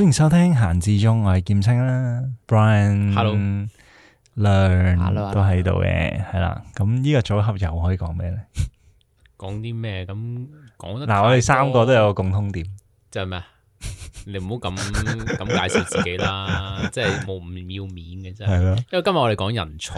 歡迎收聽閒至中，我係劍青啦 ，Brian、Hello、Learn 都喺度嘅，係啦。咁呢個組合又可以講咩咧？ 講啲咩？咁講得嗱，我哋三個都有個共通點， 即係咩？你唔好咁介紹自己啦，即係冇唔要面嘅真係。 係咯， 因為今日我哋講人才，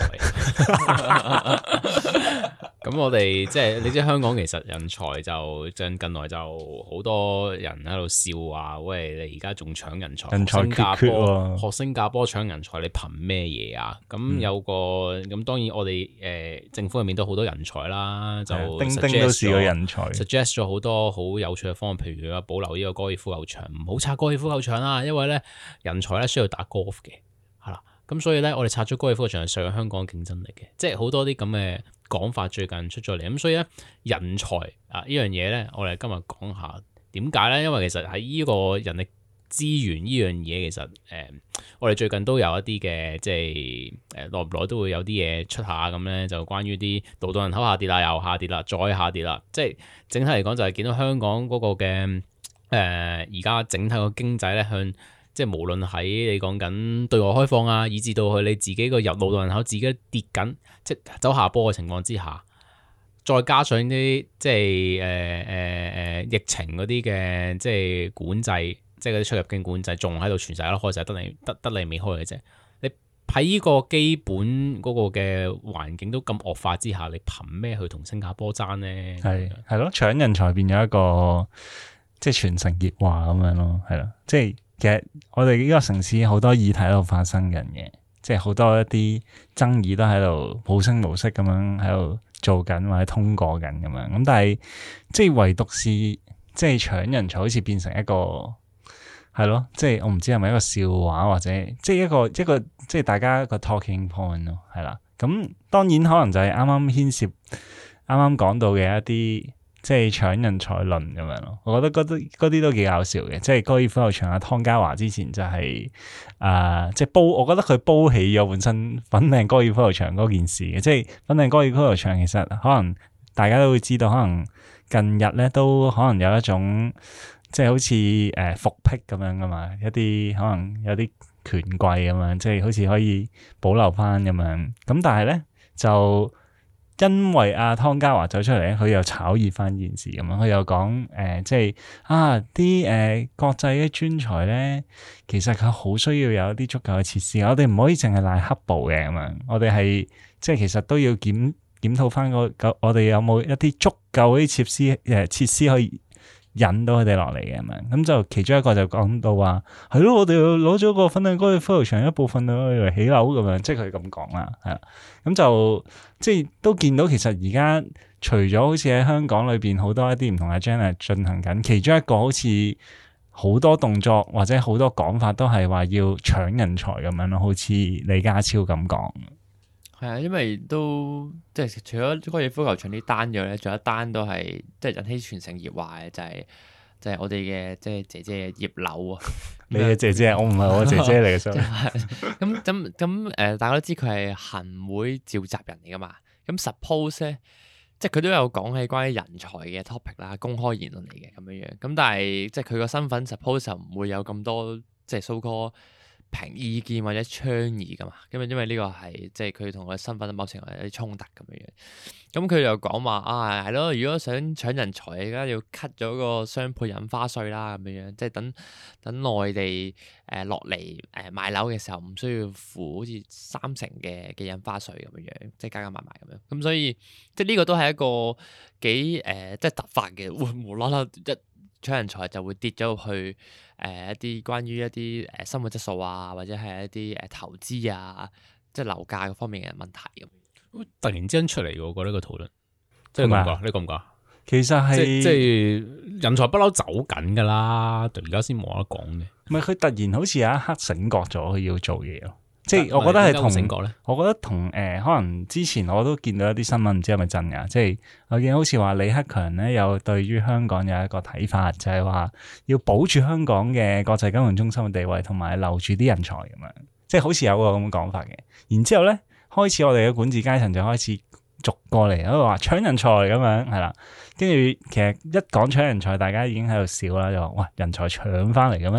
咁我哋即係你知香港其實人才就近來就好多人喺度笑話，喂，你而家仲搶人才？ 人才缺缺喎。 學新加坡搶人才，你憑咩嘢啊？咁有個咁當然我哋政府入面都好多人才啦，就丁丁都是個人才 suggest 咗好多好有趣嘅方案，譬如話保留呢個高爾夫球場，唔好拆高爾夫球場啦，因為咧人才咧需要打 golf 嘅，係啦，咁所以咧我哋拆咗高爾夫球場係削弱香港競爭力嘅，即係好多啲咁嘅講法最近出咗嚟，咁所以咧人才啊呢樣嘢咧，我哋今日講下點解咧？因為其實喺呢個人力資源呢樣嘢，其實我哋最近都有一啲嘅，即係耐唔耐都會有啲嘢出下咁咧，就關於啲勞動人口下跌啦，又下跌啦，再下跌啦，即係整體嚟講就係見到香港嗰個嘅而家整體個經濟咧向，即係無論喺你講緊對外開放啊，以至到去你自己個勞動人口自己跌緊，即係走下坡嘅情況之下，再加上啲即係疫情嗰啲嘅即係管制。即係嗰啲出入境管制仲喺度，全世界都開晒，得你未開嘅啫。你喺呢個基本嗰個嘅環境都咁惡化之下，你憑咩去同新加坡爭呢？ 係咯，搶人才變咗一個即係全城熱話咁樣咯，係咯。即係其實我哋呢個城市好多議題喺度發生緊嘅，即係好多一啲爭議都喺度無聲無息咁樣喺度做緊或者通過緊咁樣。咁但係即係唯獨是即係搶人才，好似變成一個。係咯，即係我唔知係咪一個笑話或者即係一個即係大家一個 talking point 咯，係啦。咁當然可能就係啱啱牽涉啱啱講到嘅一啲即係搶人才論咁樣咯。我覺得嗰啲都幾搞笑嘅，即係高爾夫球場阿湯家驊之前就係即係我覺得佢煲起咗本身粉嶺高爾夫球場嗰件事嘅，即係粉嶺高爾夫球場其實可能大家都會知道，可能近日咧都可能有一種。即係好似復辟咁樣噶嘛，一啲可能有啲權貴咁樣，即係好似可以保留翻咁樣。咁但係咧就因為阿湯家驊走出嚟咧，佢又炒熱翻件事咁樣，佢又講即係啲國際嘅專才咧，其實佢好需要有一啲足夠嘅設施，我哋唔可以淨係賴黑暴嘅咁樣，我哋係即係其實都要檢討翻我哋有冇一啲足夠啲設施可以。引到佢哋落嚟嘅咁就其中一個就講到話係咯，我哋攞咗個粉嶺高爾夫球場一部分嚟起樓咁樣，即係佢咁講啦，係啦，咁就即係都見到其實而家除咗好似喺香港裏邊好多一啲唔同嘅 agenda 進行緊，其中一個好似好多動作或者好多講法都係話要搶人才咁樣咯，好似李家超咁講。 係啊，因為都即係除咗高爾夫球場啲單咗咧，仲有一單都係即係引起全城熱話嘅，就係我哋嘅即係姐姐葉劉啊。 你嘅姐姐，我唔係我姐姐嚟嘅，所以咁大家都知佢係行會召集人嚟噶嘛。咁 suppose 咧，即係佢都有講起關於人才嘅 topic 啦，公開言論嚟嘅咁樣樣。咁但係即係佢個身份 suppose 就唔會有咁多即係 so call評意見或者倡議噶嘛，因為呢個係即係佢同佢身份某程度有啲衝突咁樣樣。咁佢又講話係咯，如果想搶人才，而家要 cut 咗個雙倍印花稅啦咁樣樣，即係等內地落嚟買樓嘅時候唔需要付好似30%嘅印花稅咁樣樣，即係加埋咁樣。咁所以即係呢個都係一個幾即係突發嘅，無啦啦一搶人才就會跌咗入去一啲關於一啲生活質素啊，或者係一啲投資啊，即係樓價嗰方面嘅問題咁。 突然之間出嚟喎，我覺得呢個討論，即係咁講，你覺唔覺？ 其實係即係人才不嬲走緊噶啦，而家先冇得講嘅。 唔係佢突然好似有一刻醒覺咗，佢要做嘢咯。即係我覺得係同，我覺得同可能之前我都見到一啲新聞，唔知係咪真㗎？即係我見好似話李克強咧有對於香港有一個睇法，就係話要保住香港嘅國際金融中心嘅地位，同埋留住啲人才咁樣。即係好似有個咁嘅講法嘅。然之後咧，開始我哋嘅管治階層就開始逐過嚟，喺度話搶人才咁樣係啦。跟住其實一講搶人才，大家已經喺度笑啦，就話喂，人才搶翻嚟嘅咩？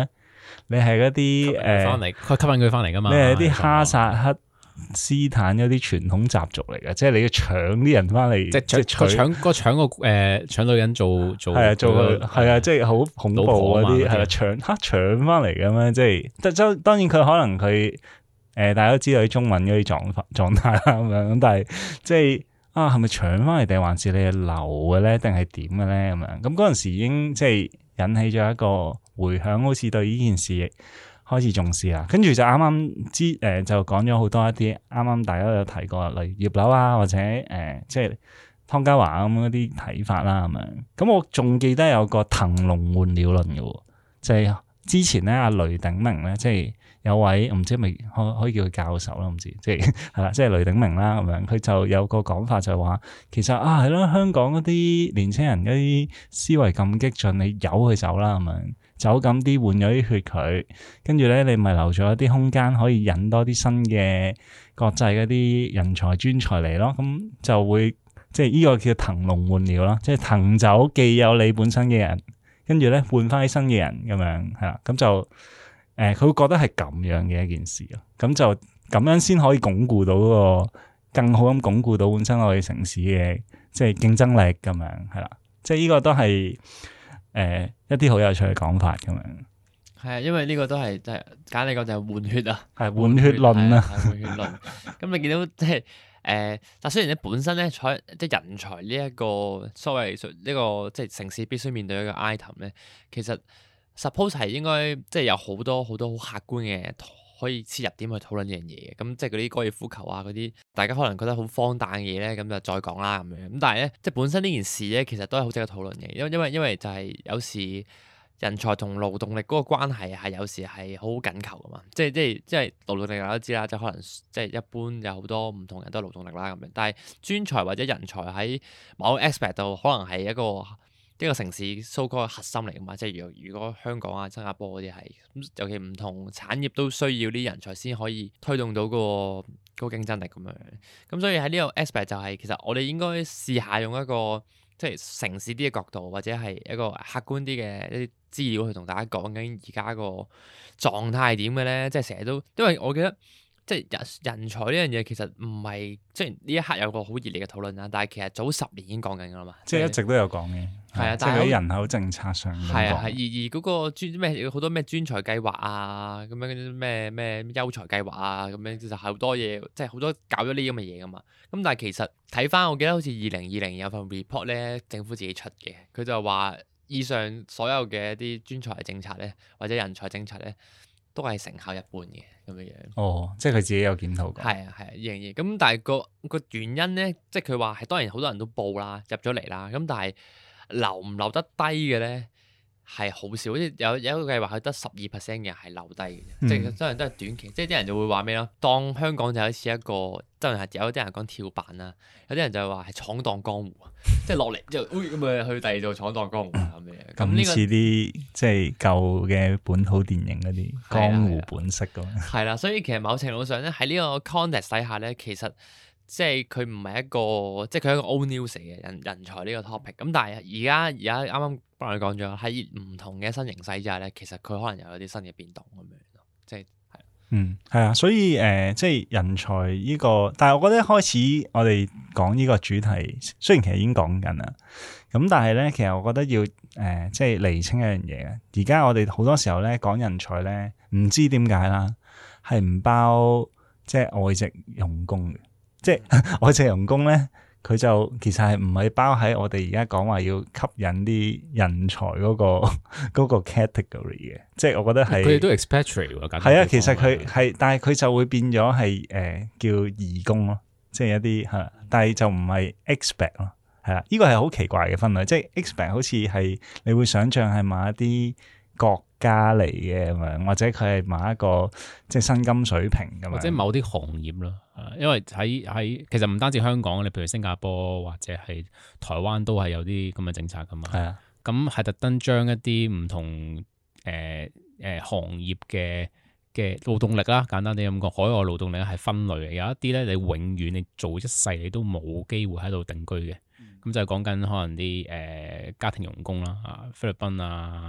你係嗰吸引啲佢翻嚟，佢吸引佢翻嚟噶嘛？ 你係啲哈薩克斯坦嗰啲傳統習俗嚟嘅，即係你要搶啲人翻嚟， 即係搶女人做係啊，做佢係啊，即係好恐怖嗰啲係啊，搶翻嚟嘅咩？即係當然佢可能佢大家都知道啲中文嗰啲狀態啦咁樣，咁但係即係係咪搶翻嚟定還是你係留嘅咧，定係點嘅咧咁樣？咁嗰陣時已經即係引起咗一個迴響，好似對呢件事開始重視啦，跟住就啱啱就講咗好多一啲啱啱大家都有提過，例如葉劉啊，或者即係湯家驊咁嗰啲睇法啦咁樣。咁我仲記得有個騰籠換鳥論嘅喎，就係之前咧阿雷鼎明咧，即係有位唔知咪可以叫佢教授啦，唔知即係係啦，即係雷鼎明啦咁樣，佢就有個講法就係話，其實係咯，香港嗰啲年青人嗰啲思維咁激進，你由佢走啦咁樣。走咁啲換咗啲血佢，跟住咧你咪留咗一啲空間可以引多啲新嘅國際嗰啲人才專才嚟咯，咁就會即係呢個叫騰籠換鳥咯，即係騰走既有你本身嘅人，跟住咧換翻啲新嘅人咁樣係啦，咁就佢會覺得係咁樣嘅一件事咯，咁就咁樣先可以鞏固到嗰個更好咁鞏固到本身我哋城市嘅即係競爭力咁樣係啦，即係呢個都係。一啲好有趣嘅講法咁樣， 係啊，因為呢個都係即係簡單嚟講就係換血啊， 係換血論啊， 換血論。咁你見到即係但雖然咧本身咧即係人才呢一個所謂呢個即係城市必須面對一個 item 咧，其實 suppose 係應該即係有好多好多好客觀嘅可以切入點去討論呢樣嘢嘅。咁即係嗰啲高爾夫球啊嗰啲，大家可能覺得好荒誕嘅嘢咧，咁就再講啦咁樣。咁但係咧，即係本身呢件事咧，其實都係好值得討論嘅。因為就係有時人才同勞動力嗰個關係係有時係好緊扣噶嘛。即係勞動力大家都知啦，即係可能即係一般有好多唔同人都係勞動力啦咁樣。但係專才或者人才喺某個 aspect 度，可能係一個城市 so called 核心嚟噶嘛，即係如果香港啊、新加坡嗰啲係咁，尤其唔同產業都需要啲人才先可以推動到嗰個競爭力咁樣。咁所以喺呢個 aspect 就係其實我哋應該試下用一個即係城市啲嘅角度，或者係一個客觀啲嘅一啲資料去同大家講緊而家個狀態係點嘅咧。即係成日都因為我記得。即係人才呢樣嘢其實唔係，雖然呢一刻有個好熱烈嘅討論啦，但係其實早10年已經講緊㗎啦嘛。即係一直都有講嘅， 係啊， 即係喺人口政策上係啊係，而嗰個好多咩專才計劃啊，咁樣咩優才計劃啊，咁樣就係好多嘢，即係好多搞咗呢啲咁嘅嘢㗎嘛。咁但係其實睇翻，我記得好似2020有份 report 咧，政府自己出嘅，佢就話以上所有嘅一啲專才政策咧，或者人才政策咧，都係成效一般嘅咁樣樣。 哦，即係佢自己有檢討過。 係啊，呢樣嘢。咁但係個原因咧，即係佢話係當然好多人都報啦，入咗嚟啦。咁但係留唔留得低嘅咧係好少，即係有一個計劃係得12% 嘅人係留低嘅，即係真係都係短期。即係啲人就會話咩咯？當香港就好似一個真係有啲人講跳板啦，有啲人就話係闖蕩江湖，即係落嚟之後，咁咪去第二度闖蕩江湖咁樣。 咁似啲即係舊嘅本土電影嗰啲江湖本色咁。 係啦，所以其實某程度上咧，喺呢個 context 底下咧，其實即係佢唔係一個，即係佢係一個 old news 嘅人才呢個 topic。咁但係而家啱啱幫你講咗喺唔同嘅新形勢之下咧，其實佢可能又有啲新嘅變動咁樣咯，即係係啊，所以即係人才呢個，但係我覺得一開始我哋講呢個主題，雖然其實已經講緊啦，咁但係咧，其實我覺得要即係釐清一樣嘢嘅。而家我哋好多時候咧講人才咧，唔知點解啦，係唔包即係外籍傭工嘅，即係外籍傭工咧。佢就其實係唔係包喺我哋而家講話要吸引啲人才嗰個 category 嘅，即係我覺得係佢哋都 expatriate 喎， 係啊，其實佢係，但係佢就會變咗係叫義工咯，即係一啲係，但係就唔係 expat 咯，係啦，呢個係好奇怪嘅分類，即係 expat 好似係你會想象係某一啲國家嚟嘅咁樣，或者佢係某一個即係薪金水平咁樣， 或者某啲行業咯。因為喺其實唔單止香港，你譬如新加坡或者係台灣都係有啲咁嘅政策噶嘛。係啊，咁係特登將一啲唔同行業嘅勞動力啦，簡單啲咁講，海外勞動力係分類嘅。有一啲咧，你永遠你做一世你都冇機會喺度定居嘅。咁就係講緊可能啲家庭傭工啦，菲律賓啊、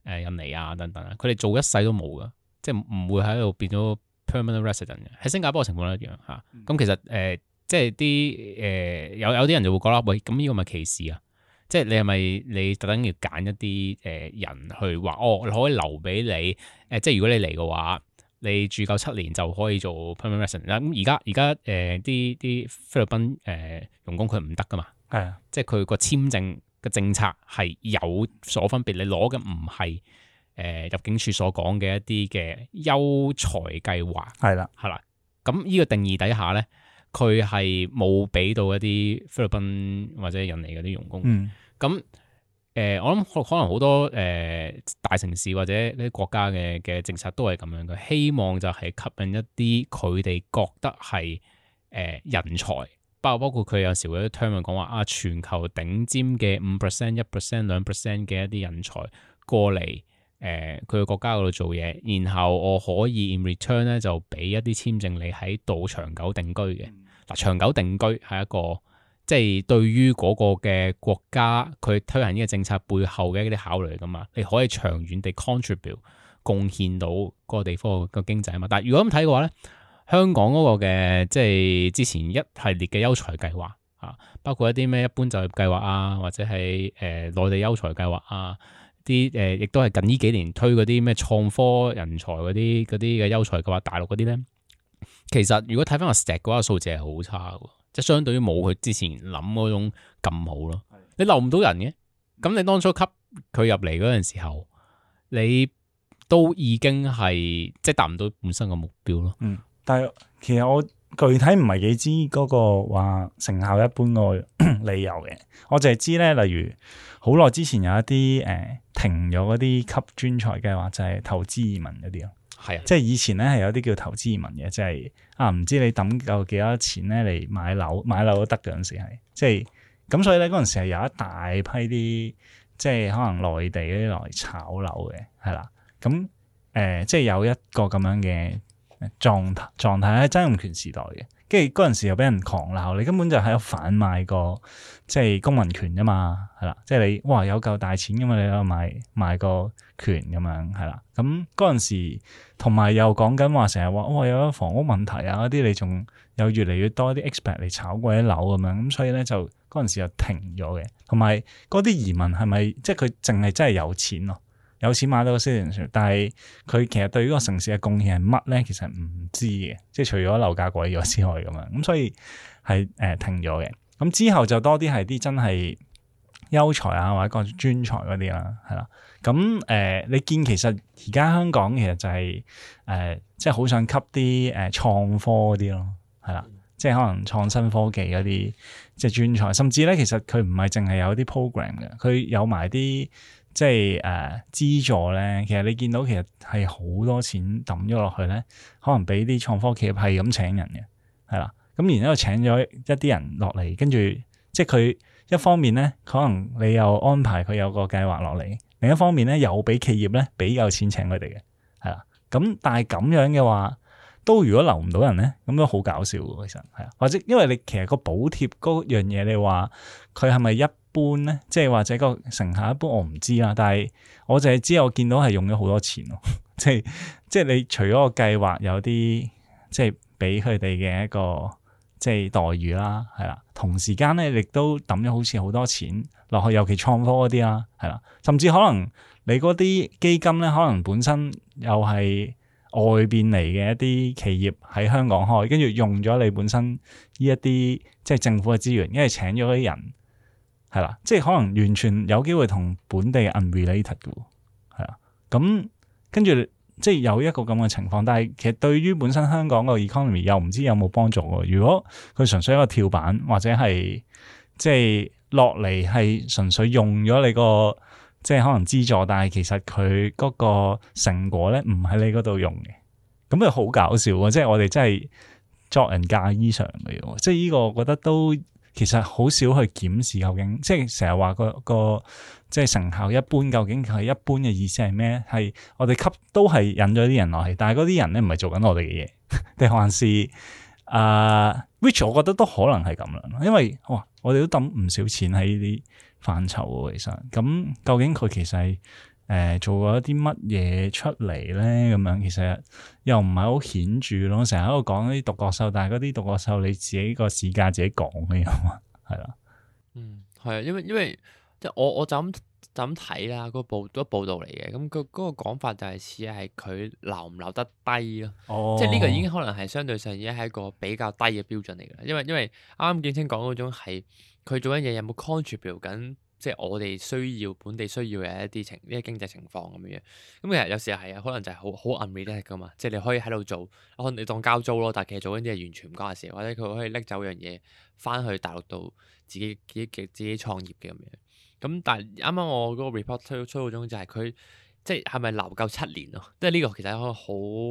印尼啊等等啊，佢哋做一世都冇噶，即係唔會喺度變咗 permanent resident 嘅。喺新加坡嘅情況一樣嚇。咁其實即係啲有啲人就會覺得喂，咁呢個咪歧視啊？即係你係咪你特登要揀一啲人去話你可以留俾你即係如果你嚟嘅話，你住夠7年就可以做 permanent resident 啦。咁而家啲菲律賓傭工佢唔得噶嘛， 係啊， 即係佢個簽證嘅政策係有所分別，你攞嘅唔係入境處所講嘅一啲嘅優才計劃， 係啦， 係啦。咁呢個定義底下咧，佢係冇俾到一啲菲律賓或者印尼嗰啲傭工。咁我諗可能好多大城市或者啲國家嘅政策都係咁樣嘅，希望就係吸引一啲佢哋覺得係人才，包括佢有時會有啲 term 講話全球頂尖嘅5%、1%、2%嘅一啲人才過嚟佢嘅國家嗰度做嘢，然後我可以 in return 咧就俾一啲簽證你喺度長久定居嘅。嗱，長久定居係一個即係對於嗰個嘅國家佢推行呢個政策背後嘅一啲考慮㗎嘛，你可以長遠地 contribute 貢獻到嗰個地方個經濟啊嘛。但係如果咁睇嘅話咧，香港嗰個嘅即係之前一系列嘅優才計劃啊，包括一啲咩一般就業計劃啊，或者係內地優才計劃啊，啲亦都係近呢幾年推嗰啲咩創科人才嗰啲嘅優才計劃，大陸嗰啲咧，其實如果睇翻個 stat 嘅話，數字係好差嘅，即係相對於冇佢之前諗嗰種咁好咯。你留唔到人嘅，咁你當初吸佢入嚟嗰陣時候，你都已經係即係達唔到本身嘅目標咯。 但係其實我具體唔係幾知嗰個話成效一般個理由嘅，我淨係知咧，例如好耐之前有一啲停咗嗰啲吸專才計劃，就係投資移民嗰啲咯。 係啊， 即係以前咧係有啲叫投資移民嘅，即係唔知你抌夠幾多錢咧嚟買樓都得嗰陣時係，即係咁所以咧嗰陣時係有一大批啲即係可能內地嗰啲來炒樓嘅，係啦，咁即係有一個咁樣嘅狀態喺曾蔭權時代嘅，跟住嗰陣時又俾人狂鬧，你根本就喺度販賣個即係公民權啫嘛，係啦，即係你哇有夠大錢噶嘛，你喺度賣個權咁樣係啦，咁嗰陣時同埋又講緊話成日話哇有房屋問題啊嗰啲，你仲有越嚟越多啲 expert 嚟炒過啲樓咁樣，咁所以咧就嗰陣時又停咗嘅，同埋嗰啲移民係咪即係佢淨係真係有錢咯？有錢買到個 citizenship，但係佢其實對於個城市嘅貢獻係乜咧？其實唔知嘅，即係除咗樓價貴咗之外咁樣，咁所以係停咗嘅。咁之後就多啲係啲真係優才啊，或者個專才嗰啲啦，係啦。咁你見其實而家香港其實就係即係好想吸啲創科嗰啲咯，係啦，即係可能創新科技嗰啲即係專才，甚至咧其實佢唔係淨係有啲 program 嘅，佢有埋啲。即係資助咧，其實你見到其實係好多錢抌咗落去咧，可能俾啲創科企業係咁請人嘅，係啦。咁然之後請咗一啲人落嚟，跟住即係佢一方面咧，可能你又安排佢有個計劃落嚟，另一方面咧又俾企業咧俾夠錢請佢哋嘅，係啦。咁但係咁樣嘅話，都如果留唔到人咧，咁都好搞笑嘅，其實係啊。或者因為你其實個補貼嗰樣嘢，你話佢係咪一般咧，即係或者個成效一般，我唔知啦。但係我就係知我見到係用咗好多錢咯，即係你除咗個計劃有啲即係俾佢哋嘅一個即係待遇啦，係啦，同時間咧亦都抌咗好似好多錢落去，尤其創科嗰啲啦，係啦，甚至可能你嗰啲基金咧，可能本身又係外邊嚟嘅一啲企業喺香港開，跟住用咗你本身呢一啲即係政府嘅資源，因為請咗啲人。係啦，即係可能完全有機會同本地 unrelated 嘅，係啦。咁跟住即係有一個咁嘅情況，但係其實對於本身香港個 economy 又唔知有冇幫助喎。如果佢純粹一個跳板，或者係即係落嚟係純粹用咗你個即係可能資助，但係其實佢嗰個成果咧唔喺你嗰度用嘅，咁就好搞笑喎！即係我哋真係作人嫁衣裳嘅喎，即係呢個我覺得都。其實好少去檢視究竟，即係成日話個即係成效一般，究竟佢一般嘅意思係咩？係我哋吸都係引咗啲人落去，但係嗰啲人咧唔係做緊我哋嘅嘢，定還是which 我覺得都可能係咁樣，因為我哋都抌唔少錢喺呢啲範疇喎，其實咁究竟佢其實係做過一啲乜嘢出嚟咧？咁樣其實又唔係好顯著咯。成日喺度講啲獨角獸，但係嗰啲獨角獸你自己個市價自己講嘅嘛，係啦。 係啊，因為即係我就咁睇啦，個報道嚟嘅，咁佢嗰個講法就係似係佢留唔留得低咯。 哦， 即係呢個已經可能係相對上已經係一個比較低嘅標準嚟㗎啦。因為啱啱建清講嗰種係佢做緊嘢有冇 contribute 緊，即係我哋本地需要嘅一啲經濟情況咁樣。咁其實有時係可能就係好 unrealistic 㗎嘛。即係你可以喺度做，可能你當交租咯，但係其實做緊啲係完全唔關事，或者佢可以拎走樣嘢翻去大陸度自己創業嘅咁樣。咁但係啱啱我嗰個 report 推到中就係佢即係咪留夠7年咯？即係呢個其實係一個好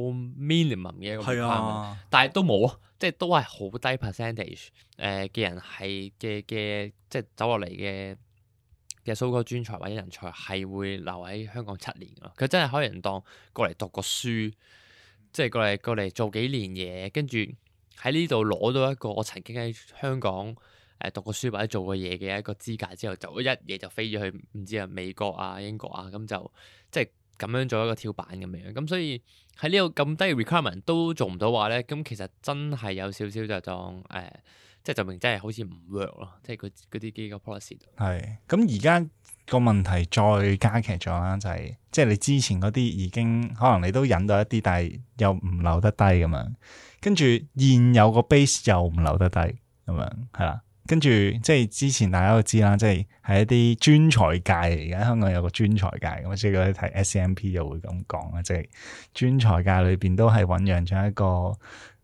minimum 嘅一個 requirement，但係都冇啊，即係都係好低 percentage 嘅人係嘅即係走落嚟嘅so called專才或者人才係會留喺香港7年咯。佢真係可能當過嚟讀個書，即係過嚟做幾年嘢，跟住喺呢度攞到一個我曾經喺香港讀過書或者做過嘢嘅一個資格之後，就一嘢就飛咗去唔知美國啊、英國啊，咁就即係咁樣做一個跳板咁樣。咁所以喺呢個咁低嘅 requirement 都做唔到話咧，咁其實真係有少少就當即係證明真係好似唔 work 咯，即係嗰啲機構 policy。係。 咁而家個問題再加劇咗啦，就係即係你之前嗰啲已經可能你都引到一啲，但係又唔留得低咁樣，跟住現有個 base 又唔留得低咁樣，係啦。跟住即係之前大家都知啦，即係係一啲專才界嚟嘅，香港有個專才界咁，即係嗰啲睇 SMP 就會咁講啦，即係專才界裏邊都係醖釀咗一個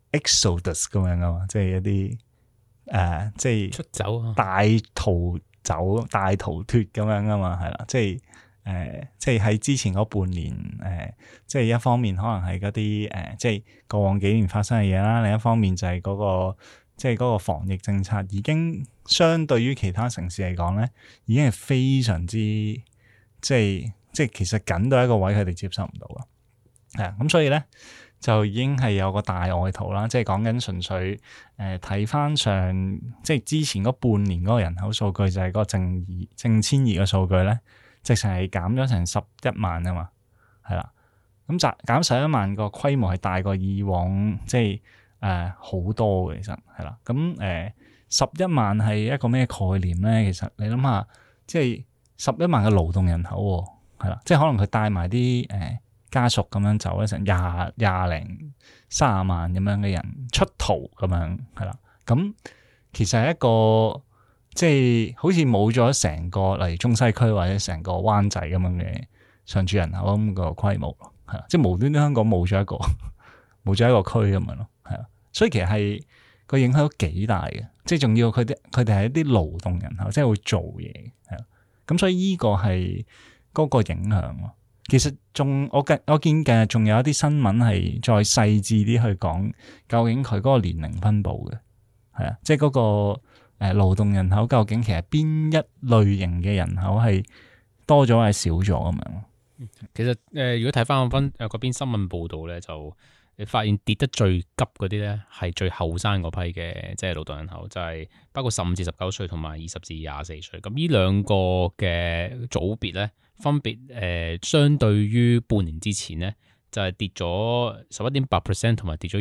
exodus 咁樣噶嘛，即係一啲即係出走啊， 大逃脫咁樣噶嘛，係啦，即係即係喺之前嗰半年即係一方面可能係嗰啲即係過往幾年發生嘅嘢啦，另一方面就係嗰個。即係嗰個防疫政策已經相對於其他城市嚟講咧，已經係非常之即係其實緊到一個位，佢哋接受唔到咯。係啊，咁所以咧就已經係有個大外逃啦。即係講緊純粹睇翻上即係之前嗰半年嗰個人口數據，就係嗰個淨遷移嘅數據咧，直情係減咗成11萬啊嘛，係啦。咁減11萬個規模係大過以往即係。好多嘅其實係啦，咁11萬係一個咩概念咧？其實你諗下，即係11萬嘅勞動人口係啦，即係可能佢帶埋啲家屬咁樣走咧，成廿零30萬咁樣嘅人出逃咁樣係啦，咁其實係一個即係好似冇咗成個例如中西區或者成個灣仔咁樣嘅常住人口咁個規模咯，係啦，即係無端端香港冇咗一個區咁樣咯。所以其實係個影響都幾大嘅，即係仲要佢哋係一啲勞動人口，即係會做嘢，係啦。咁所以呢個係嗰個影響咯。其實我見嘅仲有一啲新聞係再細緻啲去講，究竟佢嗰個年齡分佈嘅，係啊，即係嗰個勞動人口究竟其實邊一類型嘅人口係多咗係少咗咁樣。 其實如果睇翻嗰邊新聞報導咧，就你發現跌得最急嗰啲咧，係最後生嗰批嘅，即係勞動人口，就係包括15至19歲同埋20至24歲。咁呢兩個嘅組別咧，分別相對於半年之前咧，就係跌咗11.8% 同埋跌咗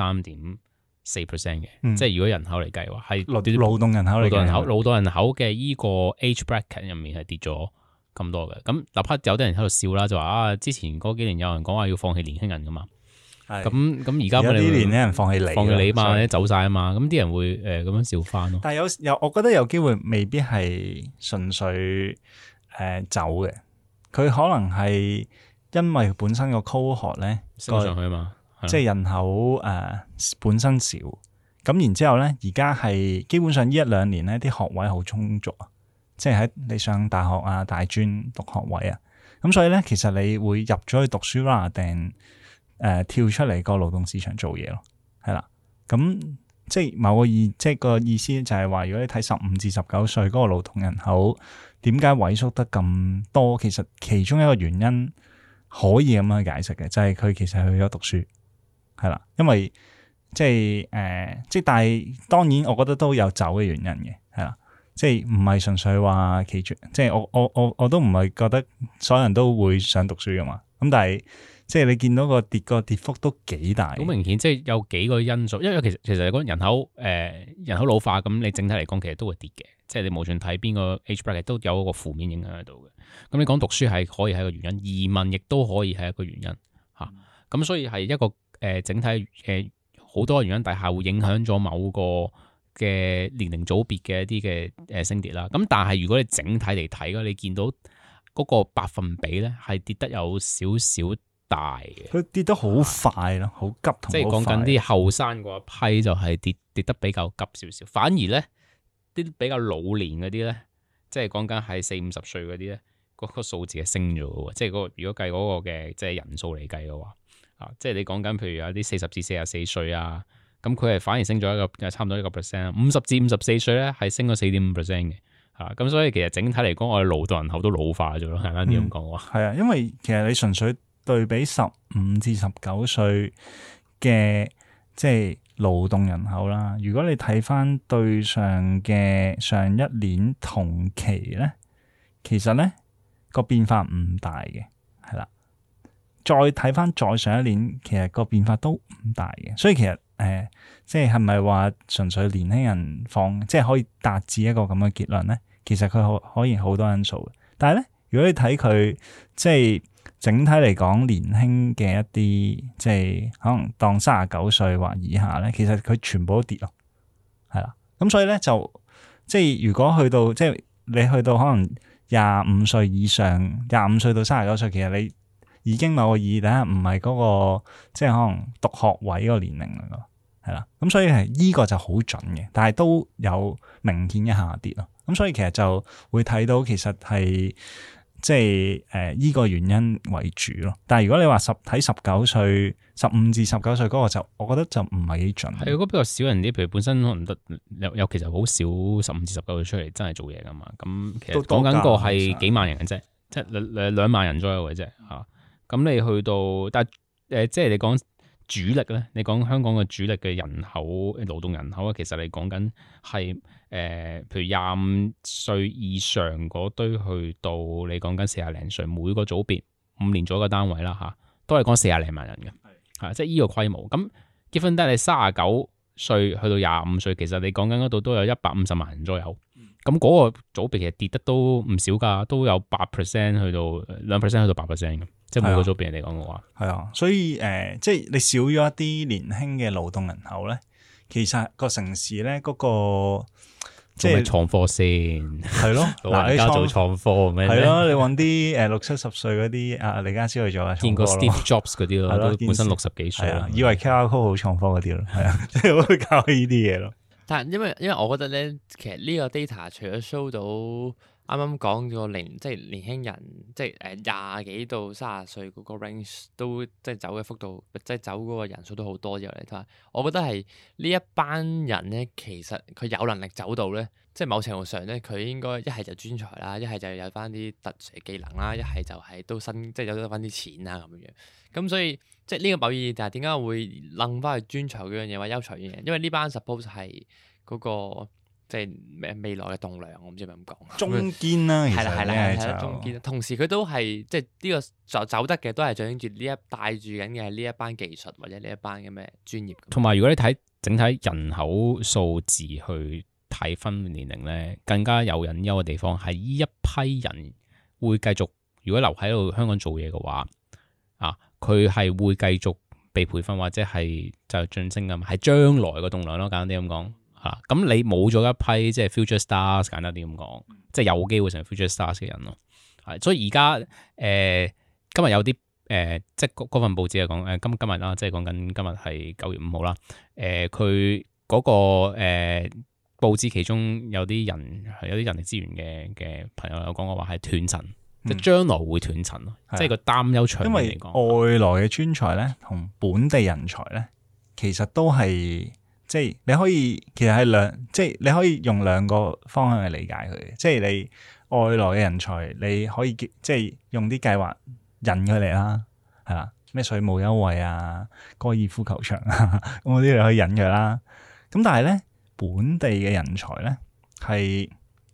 23.4% 嘅。即係如果人口嚟計嘅話，係勞動人口嚟嘅。 勞動人口嘅依個 age bracket 入面係跌咗咁多嘅。咁立刻有啲人喺度笑啦，就話之前嗰幾年有人講話要放棄年輕人噶嘛。咁而家呢年啲人放棄你嘛，或者走晒啊嘛，咁啲人會咁樣笑翻咯。 但係有我覺得有機會未必係純粹走嘅，佢可能係因為本身個 cohort 咧升上去啊嘛， 即係人口本身少，咁然之後咧而家係基本上呢1-2年咧啲學位好充足啊，即係喺你上大學啊、大專讀學位啊，咁所以咧其實你會入咗去讀書啦定？跳出嚟個勞動市場做嘢咯，係啦，咁即係個意思就係話，如果你睇15至19歲嗰個勞動人口點解萎縮得咁多，其實其中一個原因可以咁樣解釋嘅，就係佢其實去咗讀書，係啦，因為即係但係當然我覺得都有走嘅原因嘅，係啦， 即係唔係純粹話其中，即係我都唔係覺得所有人都會想讀書噶嘛。咁但係即係你見到個跌幅都幾大， 好明顯，即係有幾個因素。因為其實你講人口老化，咁你整體嚟講其實都會跌嘅。即係你無論睇邊個 age bracket 都有一個負面影響喺度嘅。咁你講讀書係可以係一個原因，移民亦都可以係一個原因嚇。咁所以係一個整體好多原因底下會影響咗某個嘅年齡組別嘅一啲嘅升跌啦。咁但係如果你整體嚟睇嘅，你見到嗰個百分比咧係跌得有少少大嘅， 佢跌得好快咯，好急同即係講緊啲後生嗰一批就係跌得比較急少少，反而咧啲比較老年嗰啲咧，即係講緊係40-50歲嗰啲咧，嗰個數字係升咗嘅喎，即係如果計嗰個嘅即係人數嚟計嘅話，即係你講緊譬如有啲40至44歲啊，咁佢係反而升咗一個差唔多1%，50至54歲咧係升咗4.5% 嘅。咁所以其實整體嚟講，我哋勞動人口都老化咗咯，簡單啲咁講話。 係啊，因為其實你純粹對比15至19歲嘅即係勞動人口啦，如果你睇翻對上一年同期咧，其實咧個變化唔大嘅，係啦。再睇翻再上一年，其實個變化都唔大嘅，所以其實即係咪話純粹年輕人即係可以達至一個咁嘅結論咧？其實佢可以好多因素嘅，但係咧，如果你睇佢即係整體嚟講年輕嘅一啲，即係可能當39歲或以下咧，其實佢全部都跌咯，係啦。咁所以咧就即係如果去到即係你去到可能25歲以上，25歲到39歲，其實你已經某個意義底下唔係嗰個即係可能讀學位嗰個年齡嚟咯，係啦。咁所以係依個就好準嘅，但係都有明顯嘅下跌咯。咁所以其實就會睇到其實係即係依個原因為主咯。但係如果你話睇19歲、15至19歲嗰個就，我覺得就唔係幾準。 係，如果比較少人啲，譬如本身可能得有其實好少15至19歲出嚟真係做嘢噶嘛。咁其實講緊個係幾萬人嘅啫，即係2萬人左右嘅啫嚇。咁你去到，但係即係你講主力咧，你講香港嘅主力嘅人口勞動人口啊，其實你講緊係譬如25歲以上嗰堆去到你講緊40零歲，每個組別5年做一個單位啦嚇，都係講40零萬人嘅，即係依個規模。咁結婚得你39歲去到25歲，其實你講緊嗰度都有150萬人左右。咁嗰個組別其實跌得都唔少㗎，都有8%去到2%去到8%嘅，即係每個組別嚟講嘅話。 係啊，所以即係你少咗一啲年輕嘅勞動人口咧，其實個城市咧嗰個即係創科先係咯， 老人家做創科咩？ 係咯，你揾啲60-70歲嗰啲李家超去做啊， 見過 Steve Jobs 嗰啲咯，都本身60幾歲， 以為 QR Code 好創科嗰啲咯，係啊，即係會搞呢啲嘢咯。 但係因為我覺得咧，其實呢個 data 除咗 show 到啱啱講個即係年輕人，即係20幾到30歲嗰個 range 都即係走嘅幅度，即係走嗰個人數都好多之後嚟睇，我覺得係呢一班人咧，其實佢有能力走到咧，即係某程度上咧，佢應該一係就專才啦，一係就有翻啲特殊技能啦，一係就係都即係有得翻啲錢啦咁樣。咁所以即係呢個某意義，但係點解會諗翻去專才嗰樣嘢或優才嗰樣嘢？因為呢班 suppose 係嗰個即係未來嘅棟梁，我唔知點樣講。 中堅啦，其實係啦， 就中堅。同時佢都係即係呢個走得嘅，都係象徵住帶住緊嘅係呢一班技術或者呢一班咁嘅專業。同埋如果你睇整體人口數字去睇分年齡咧，更加有隱憂嘅地方係呢一批人會繼續，如果留喺度香港做嘢嘅話，佢係會繼續被培訓或者係就晉升㗎嘛，係將來個棟梁咯，簡單啲咁講嚇。咁你冇咗一批即係 future stars，簡單啲咁講，即係有機會成為 future stars 嘅人咯。所以而家今日有啲即係嗰份報紙係講今日啦，即係講緊今日係9月5號啦。佢嗰個報紙其中有啲人力資源嘅朋友有講過話係斷層。即係將來會斷層咯，即係個擔憂長遠嚟講。因為外來嘅專才咧，同本地人才咧，其實都係即係你可以，其實係即係你可以用兩個方向去理解佢嘅。即係你外來嘅人才，你可以即係用啲計劃引佢嚟啦，係啦，咩稅務優惠啊、高爾夫球場啊，咁嗰啲你可以引佢啦。咁但係咧，本地嘅人才咧係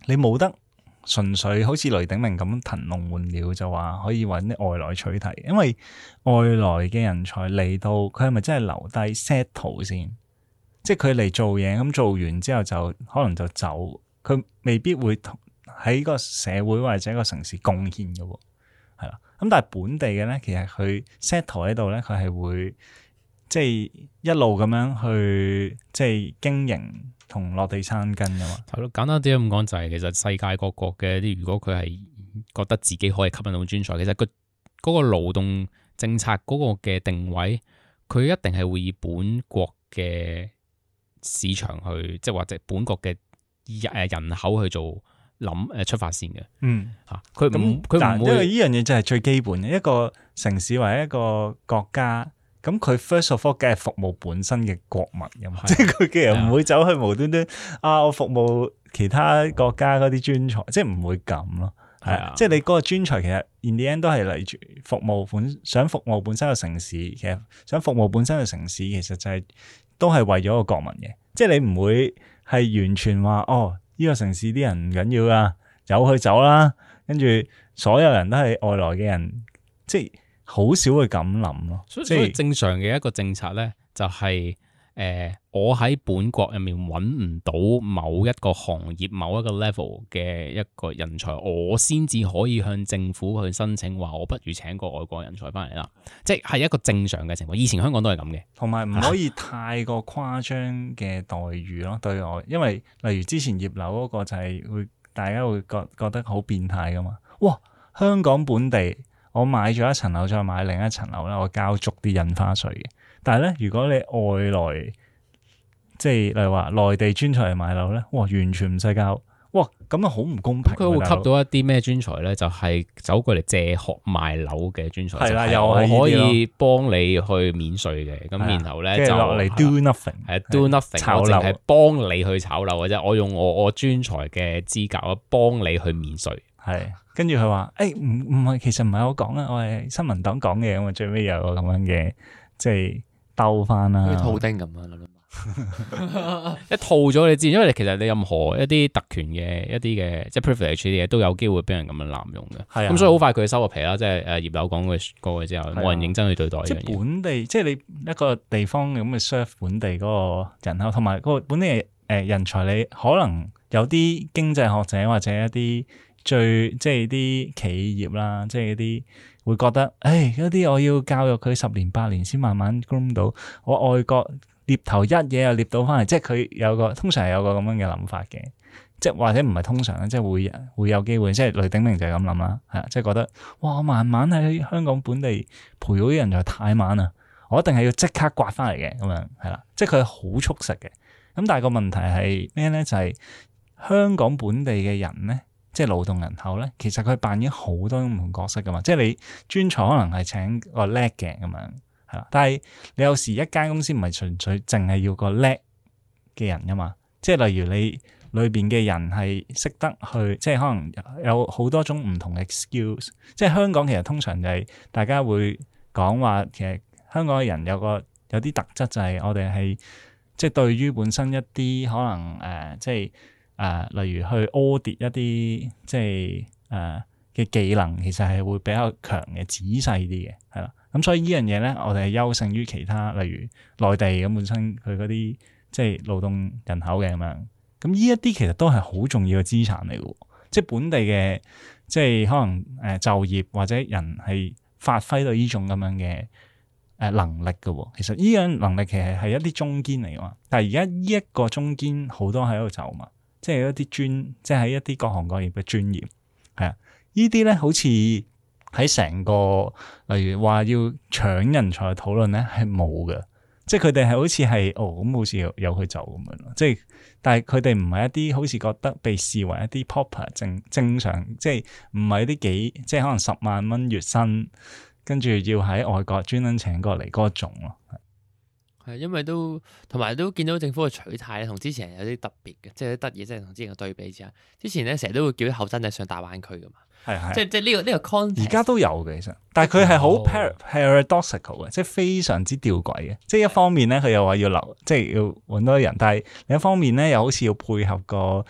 你冇得純粹好似雷鼎明咁騰籠換鳥就話可以揾啲外來取替，因為外來嘅人才嚟到，佢係咪真係留低 settle 先？即係佢嚟做嘢，咁做完之後就可能就走，佢未必會喺個社會或者個城市貢獻嘅喎，係啦。咁但係本地嘅咧，其實佢 settle 喺度咧，佢係會即係一路咁樣去即係經營同落地生根㗎嘛。 係咯，簡單啲咁講就係其實世界各國嘅啲，如果佢係覺得自己可以吸引到專才，其實嗰個勞動政策嗰個嘅定位，佢一定係會以本國嘅市場去，即係或者本國嘅人口去做出發線嘅。嚇，佢唔會， 因為呢樣嘢就係最基本嘅一個城市或者一個國家。咁佢 first of all 梗係服務本身嘅國民㗎嘛，即係佢嘅人唔會走去無端端我服務其他國家嗰啲專才，即係唔會咁咯。係啊，即係你嗰個專才其實 in the end 都係嚟住想服務本身嘅城市，其實想服務本身嘅城市，其實就係都係為咗個國民嘅。即係你唔會係完全話呢個城市啲人唔緊要噶，由佢走啦，跟住所有人都係外來嘅人，即係好少會咁諗咯。 所以正常嘅一個政策咧，就係我喺本國入面揾唔到某一個行業、某一個 level 嘅一個人才，我先至可以向政府去申請話，我不如請個外國人才翻嚟啦。即係一個正常嘅情況。以前香港都係咁嘅， 同埋唔可以太過誇張嘅待遇咯。對我，因為例如之前葉劉嗰個就係大家會覺得好變態噶嘛。哇！香港本地我買咗一層樓，再買另一層樓咧，我交足啲印花稅嘅。但係咧，如果你外來即係例如話內地專才嚟買樓咧，哇，完全唔使交，哇，咁啊好唔公平。 佢會吸到一啲咩專才咧？就係走過嚟借殼賣樓嘅專才。 係啦， 又係可以幫你去免稅嘅。咁然後咧就落嚟 do nothing， 係 do nothing， 炒樓， 我淨係幫你去炒樓嘅啫。我用我專才嘅資格，幫你去免稅。 係，跟住佢話唔係，其實唔係我講啊，我係新聞黨講嘅。咁啊，最尾有個咁樣嘅即係兜翻啦， 好似套丁咁啊！ 一套咗你知，因為其實你任何一啲特權嘅一啲嘅即係 privilege 啲嘢都有機會俾人咁樣濫用嘅。係啊，咁所以好快佢收個皮啦。即係葉劉講嗰句之後，冇人認真去對待呢樣嘢。 即係本地，即係你一個地方咁去 serve 本地嗰個人口，同埋嗰個本地人才，你可能有啲經濟學者或者一啲即係啲企業啦，即係啲會覺得，嗰啲我要教育佢10年8年先慢慢 groom 到，我外國獵頭一嘢又獵到翻嚟，即係佢通常係有個咁樣嘅諗法嘅，即係或者唔係通常咧，即係會有機會，即係雷鼎明就係咁諗啦，係啊，即係覺得哇，我慢慢喺香港本地培養啲人才太慢啦，我一定係要即刻刮翻嚟嘅，咁樣係啦，即係佢好速食嘅。咁但係個問題係咩咧？就係香港本地嘅人咧，即係勞動人口咧，其實佢扮演好多唔同角色噶嘛，即係你專才可能係請個叻嘅咁樣。係啦，但係你有時一間公司唔係純粹淨係要個叻嘅人噶嘛，即係例如你裏邊嘅人係識得去，即係可能有好多種唔同嘅 skills。即係香港其實通常就係大家會講話，其實香港嘅人有啲特質就係我哋係即係對於本身一啲可能即係例如去 audit 一啲即係嘅技能，其實係會比較強嘅、仔細啲嘅，係啦。咁所以呢樣嘢咧，我哋係優勝於其他，例如內地咁本身佢嗰啲即係勞動人口嘅咁樣。咁呢一啲其實都係好重要嘅資產嚟嘅，即係本地嘅即係可能就業或者人係發揮到呢種咁樣嘅能力嘅。其實呢樣能力其實係一啲中堅嚟嘅嘛，但係而家呢一個中堅好多喺度走嘛，即係一啲即係喺一啲各行各業嘅專業係啊，呢啲咧好似喺成個例如話要搶人才討論咧係冇嘅，即係佢哋係好似係咁好似有去走咁樣咯，即係但係佢哋唔係一啲好似覺得被視為一啲 proper 正常，即係唔係啲即係可能10萬蚊月薪，跟住要喺外國專登請過嚟嗰種咯。 係因為同埋都見到政府嘅取態同之前有啲特別嘅，即係得意，即係同之前嘅對比之下，之前咧成日都會叫啲後生仔上大灣區噶嘛。係即係呢個 concept 而家都有嘅，其實，但係佢係好 paradoxical 嘅，即係非常之吊詭嘅。即係一方面咧，佢又話要留，即係要揾多人，但係另一方面咧，又好似要配合個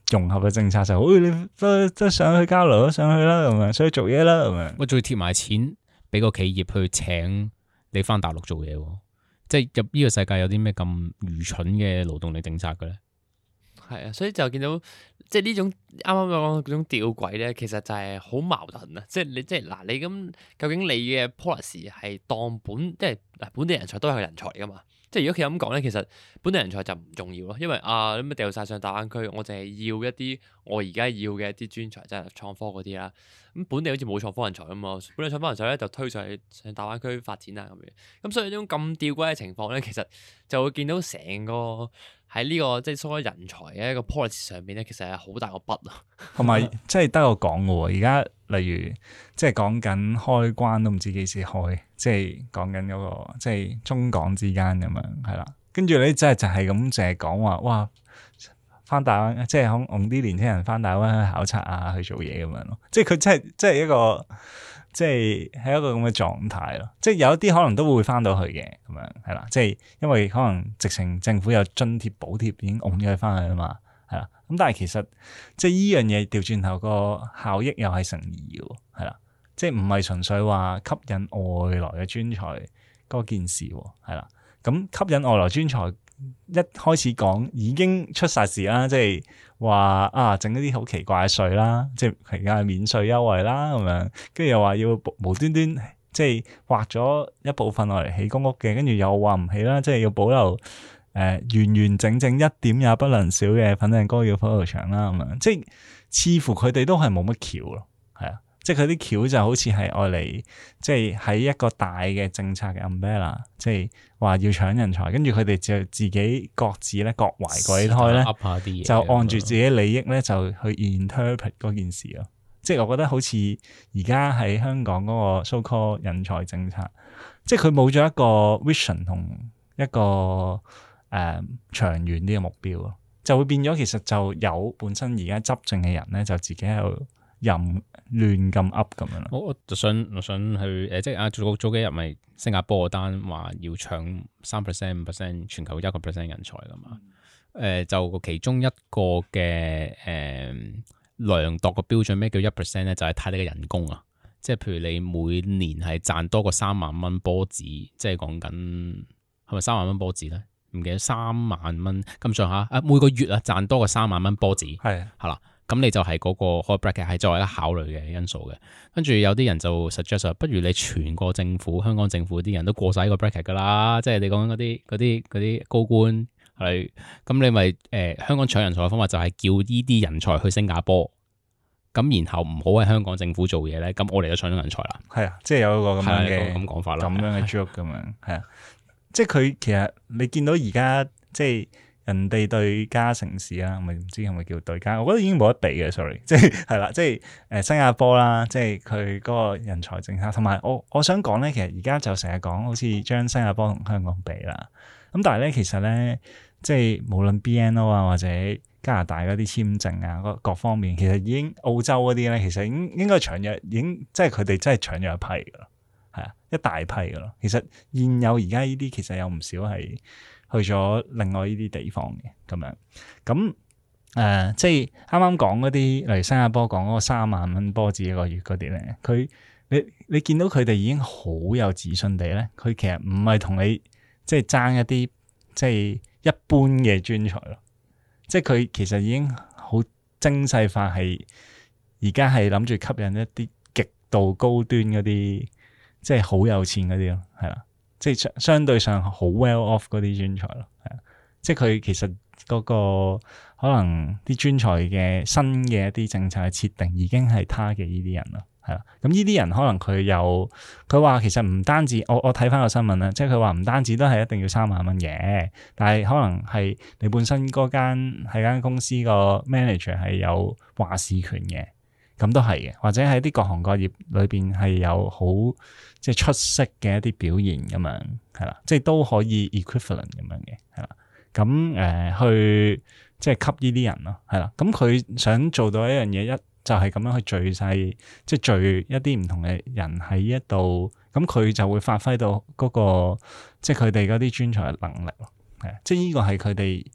融合嘅政策就好，你都上去交流都上去啦，咁樣，所以做嘢啦，咁樣。 我仲要貼埋錢俾個企業去請你翻大陸做嘢喎，即係入呢個世界有啲咩咁愚蠢嘅勞動力政策嘅咧？ 係啊，所以就見到即係呢種啱啱講嗰種吊詭咧，其實就係好矛盾啊！即係你嗱，你咁究竟你嘅 policy 係當即係嗱本地人才都係個人才㗎嘛？即係如果佢咁講咧，其實本地人才就唔重要咯，因為咁樣掉晒上大灣區，我淨係要一啲我而家要嘅一啲專才，即係創科嗰啲啦。咁本地好似冇創科人才啊嘛，本地創科人才咧就推上大灣區發展啊咁樣。咁所以呢種咁吊詭嘅情況咧，其實就會見到成個喺呢個即係所謂人才嘅一個 policy 上面咧，其實係好大個筆啊。 同埋即係得我講嘅喎，而家例如即係講緊開關都唔知幾時開，即係講緊嗰個即係中港之間咁樣係啦。跟住你真係就係咁淨係講話，哇！翻大灣即係可能啲年輕人翻大灣去考察啊，去做嘢咁樣咯。即係佢真係一個即係一個咁嘅狀態咯。即係有一啲可能都會翻到去嘅咁樣係啦。即係因為可能直情政府有津貼補貼已經㧬咗佢翻去啊嘛。係啦，咁但係其實即係依樣嘢調轉頭個效益又係成疑嘅，係啦，即係唔係純粹話吸引外來嘅專才嗰件事，係啦，咁吸引外來專才一開始講已經出晒事啦，即係話啊整一啲好奇怪嘅稅啦，即係而家係免稅優惠啦咁樣，跟住又話要無端端即係劃咗一部分落嚟起公屋嘅，跟住又話唔起啦，即係要保留。完完整整一點也不能少嘅粉嶺高爾夫球場啦，咁樣即係似乎佢哋都係冇乜橋咯，係啊，即係佢啲橋就好似係愛嚟，即係喺一個大嘅政策嘅 umbrella，即係話要搶人才，跟住佢哋就自己各自咧各懷鬼胎咧，就按住自己利益咧就去 interpret 嗰件事咯。即係我覺得好似而家喺香港嗰個 so called 人才政策，即係佢冇咗一個 vision 同一個長遠啲嘅目標咯，就會變咗其實就有本身而家執政嘅人咧，就自己喺度任亂咁 up 咁樣咯。 我就想去即係早幾日咪新加坡嗰單話要搶3%、5%全球1% 人才噶嘛？就其中一個嘅量度嘅標準，咩叫1%咧？就係睇你嘅人工啊！即係譬如你每年係賺多過3萬蚊波子，即係講緊係咪3萬蚊波子咧？唔記得3萬蚊咁上下每個月賺多過3萬蚊波子係啦，咁你就係嗰個 bracket 係作為一個考慮嘅因素嘅。跟住有啲人就 suggest 不如你全個政府香港政府啲人都過晒呢個 bracket 噶啦，即係你講緊嗰啲高官係咁，你咪香港搶人才嘅方法就係叫呢啲人才去新加坡，咁然後唔好喺香港政府做嘢咧，咁我哋就搶咗人才啦。係啊，即係有一個咁樣嘅咁講法啦，咁樣嘅 joke 咁樣係啊。即係佢其實你見到而家即係人哋對家城市啦，咪唔知係咪叫對家？我覺得已經冇得比嘅 ，sorry， 即係係啦，即係新加坡啦，即係佢嗰個人才政策，同埋我想講咧，其實而家就成日講好似將新加坡同香港比啦，咁但係咧其實咧，即係無論 BNO 啊或者加拿大嗰啲簽證啊各方面，其實已經澳洲嗰啲咧，其實應該搶咗，已經即係佢哋真係搶咗一批噶啦。係啊，一大批噶咯。其實現有而家呢啲其實有唔少係去咗另外呢啲地方嘅咁樣。咁即係啱啱講嗰啲，例如新加坡講嗰個3萬蚊波子一個月嗰啲咧，你見到佢哋已經好有自信地咧，佢其實唔係同你即係爭一啲即係一般嘅專才咯，即係佢其實已經好精細化，係而家係諗住吸引一啲極度高端嗰啲。即係好有錢嗰啲咯，係啦，即係相對上好 well off 嗰啲專才咯，係啊，即係佢其實嗰個可能啲專才嘅新嘅一啲政策嘅設定已經係target嘅呢啲人咯，係啦，咁呢啲人可能佢話其實唔單止，我睇翻個新聞啦，即係佢話唔單止都係一定要3萬蚊嘅，但係可能係你本身嗰間公司個 manager 係有話事權嘅。咁都係嘅，或者喺啲各行各業裏邊係有好即係出色嘅一啲表現咁樣，係啦，即係都可以 equivalent 咁樣嘅，係啦。咁去即係吸呢啲人咯，係啦。咁佢想做到一樣嘢，就係咁樣去聚曬，即係聚一啲唔同嘅人喺一度，咁佢就會發揮到嗰個即係佢哋嗰啲專才嘅能力咯，係啊。即係呢個係佢哋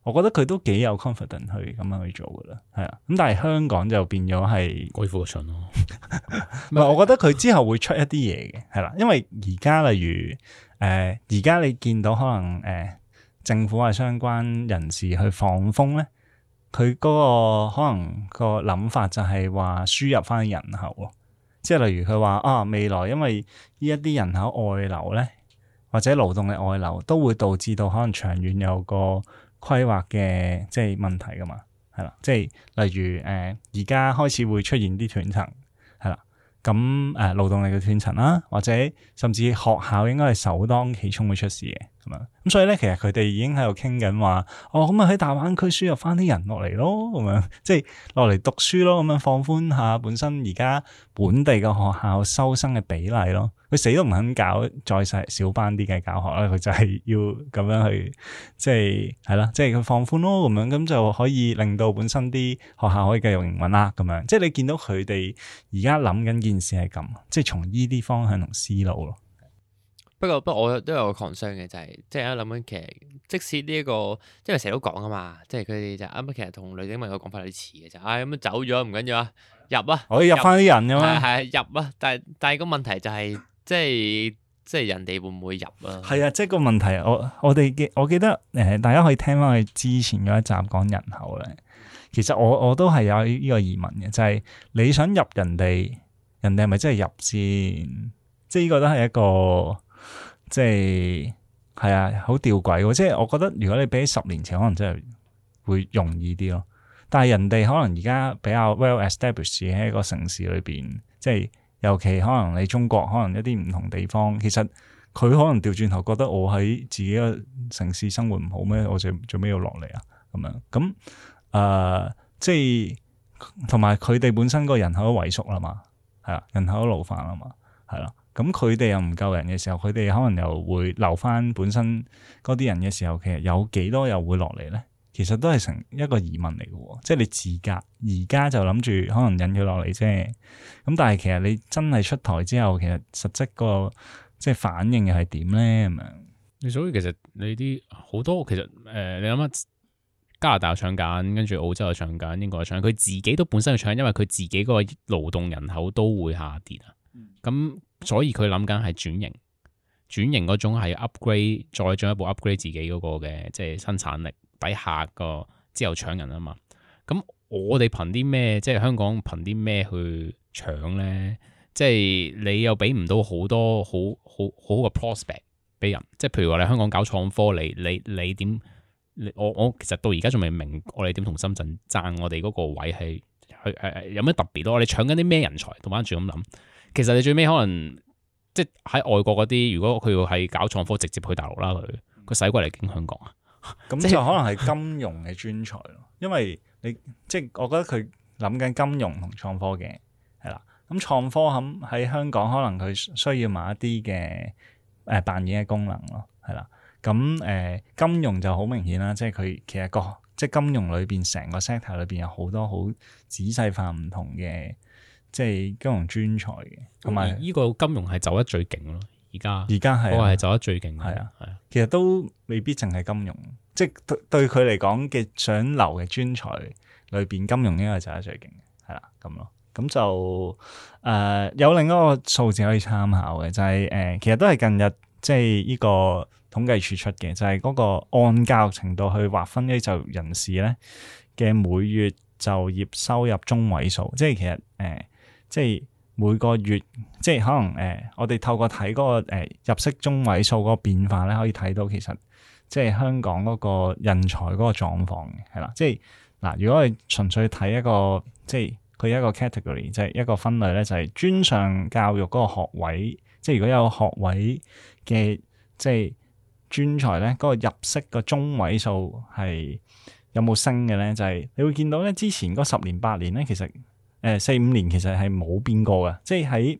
我覺得佢都幾有 confident 去咁樣去做噶啦，係啊。咁但係香港就變咗係高爾夫球場咯。 唔係，我覺得佢之後會出一啲嘢嘅，係啦。因為而家例如而家你見到可能政府或相關人士去放風咧，佢嗰個可能個諗法就係話輸入翻人口咯。即係例如佢話啊，未來因為呢一啲人口外流咧，或者勞動力外流，都會導致到可能長遠有個規劃嘅即係問題噶嘛，係啦。即係例如而家開始會出現啲斷層，係啦。咁勞動力嘅斷層啦，或者甚至學校應該係首當其衝會出事嘅咁樣。咁所以咧，其實佢哋已經喺度傾緊話，咁咪喺大灣區輸入翻啲人落嚟咯，咁樣即係落嚟讀書咯，咁樣放寬下本身而家本地嘅學校收生嘅比例咯。佢死都唔肯搞再細小班啲嘅教學啦，佢就係要咁樣去即係啦，即係佢放寬咯，咁樣咁就可以令到本身啲學校可以繼續營運啦，咁樣即係你見到佢哋而家諗緊件事係咁，即係從呢啲方向同思路咯。 不過我都有個 concern 嘅，就係即係喺度諗緊，其實即使呢一個，因為成日都講啊嘛，即係佢哋就啱啱其實同雷鼎文個講法有啲似嘅，就咁樣走咗唔緊要啊，入啊， 可以入翻啲人㗎嘛， 係入啊，但係個問題就係即係人哋會唔會入啊？ 係啊，即係個問題，我記得大家可以聽翻佢之前嗰一集講人口咧，其實我都係有呢個疑問嘅，就係你想入人哋係咪真係入先？即係呢個都係一個。即係啊，好吊詭喎！即係我覺得，如果你比起10年前，可能真係會容易啲咯。但係人哋可能而家比較 well established 喺一個城市裏邊，即係尤其可能你中國，可能一啲唔同地方，其實佢可能調轉頭覺得我喺自己個城市生活唔好咩？我做咩要落嚟啊？咁樣咁即係同埋佢哋本身個人口都萎縮啦嘛，係啦，人口都老化啦嘛，係啦。咁佢哋又唔夠人嘅時候，佢哋可能又會留翻本身嗰啲人嘅時候，其實有幾多又會落嚟咧？其實都係成一個疑問嚟嘅喎。即係你自格而家就諗住可能引佢落嚟啫。咁但係其實你真係出台之後，其實實質個即係反應又係點咧？咁樣。 所以其實你啲好多其實你諗下加拿大又搶緊，跟住澳洲又搶緊，英國又搶緊，佢自己都本身去搶，因為佢自己嗰個勞動人口都會下跌啊。咁所以佢諗緊係轉型嗰種係 upgrade， 再進一步 upgrade 自己嗰個嘅即係生產力底下個之後搶人啊嘛。咁我哋憑啲咩？即係香港憑啲咩去搶咧？即係你又俾唔到好多好嘅 prospect 俾人。即係譬如話你香港搞創科，你點？我其實到而家仲未明我哋點同深圳爭我哋嗰個位係有咩特別咯？你搶緊啲咩人才？倒翻轉咁諗。其實你最尾可能即係喺外國嗰啲，如果佢要係搞創科，直接去大陸啦，佢使鬼嚟經香港啊？ 咁就可能係金融嘅專才咯，因為你即係我覺得佢諗緊金融同創科嘅係啦。咁創科喺香港可能佢需要某一啲嘅扮演嘅功能咯，係啦。咁金融就好明顯啦，即係佢其實即係金融裏邊成個 sector 裏邊有好多好仔細化唔同嘅。即係金融專才嘅，同埋呢個金融係走得最勁咯。而家係我係走得最勁， 係啊。其實都未必淨係金融，即係對佢嚟講嘅想留嘅專才裏邊，金融應該係走得最勁嘅，係啦咁咯。咁就有另一個數字可以參考嘅，就係其實都係近日即係呢個統計處出嘅，就係嗰個按教育程度去劃分呢就業人士咧嘅每月就業收入中位數，即係其實即係每個月，即係可能我哋透過睇嗰個入息中位數嗰個變化咧，可以睇到其實即係香港嗰個人才嗰個狀況嘅，係啦。即係嗱，如果係純粹睇一個，即係佢一個 category，即係一個分類咧，就係專上教育嗰個學位，即係如果有學位嘅即係專才咧，嗰個入息個中位數係有冇升嘅咧？就係你會見到咧，之前嗰10年8年咧，其實4-5年其實係冇變過嘅，即係喺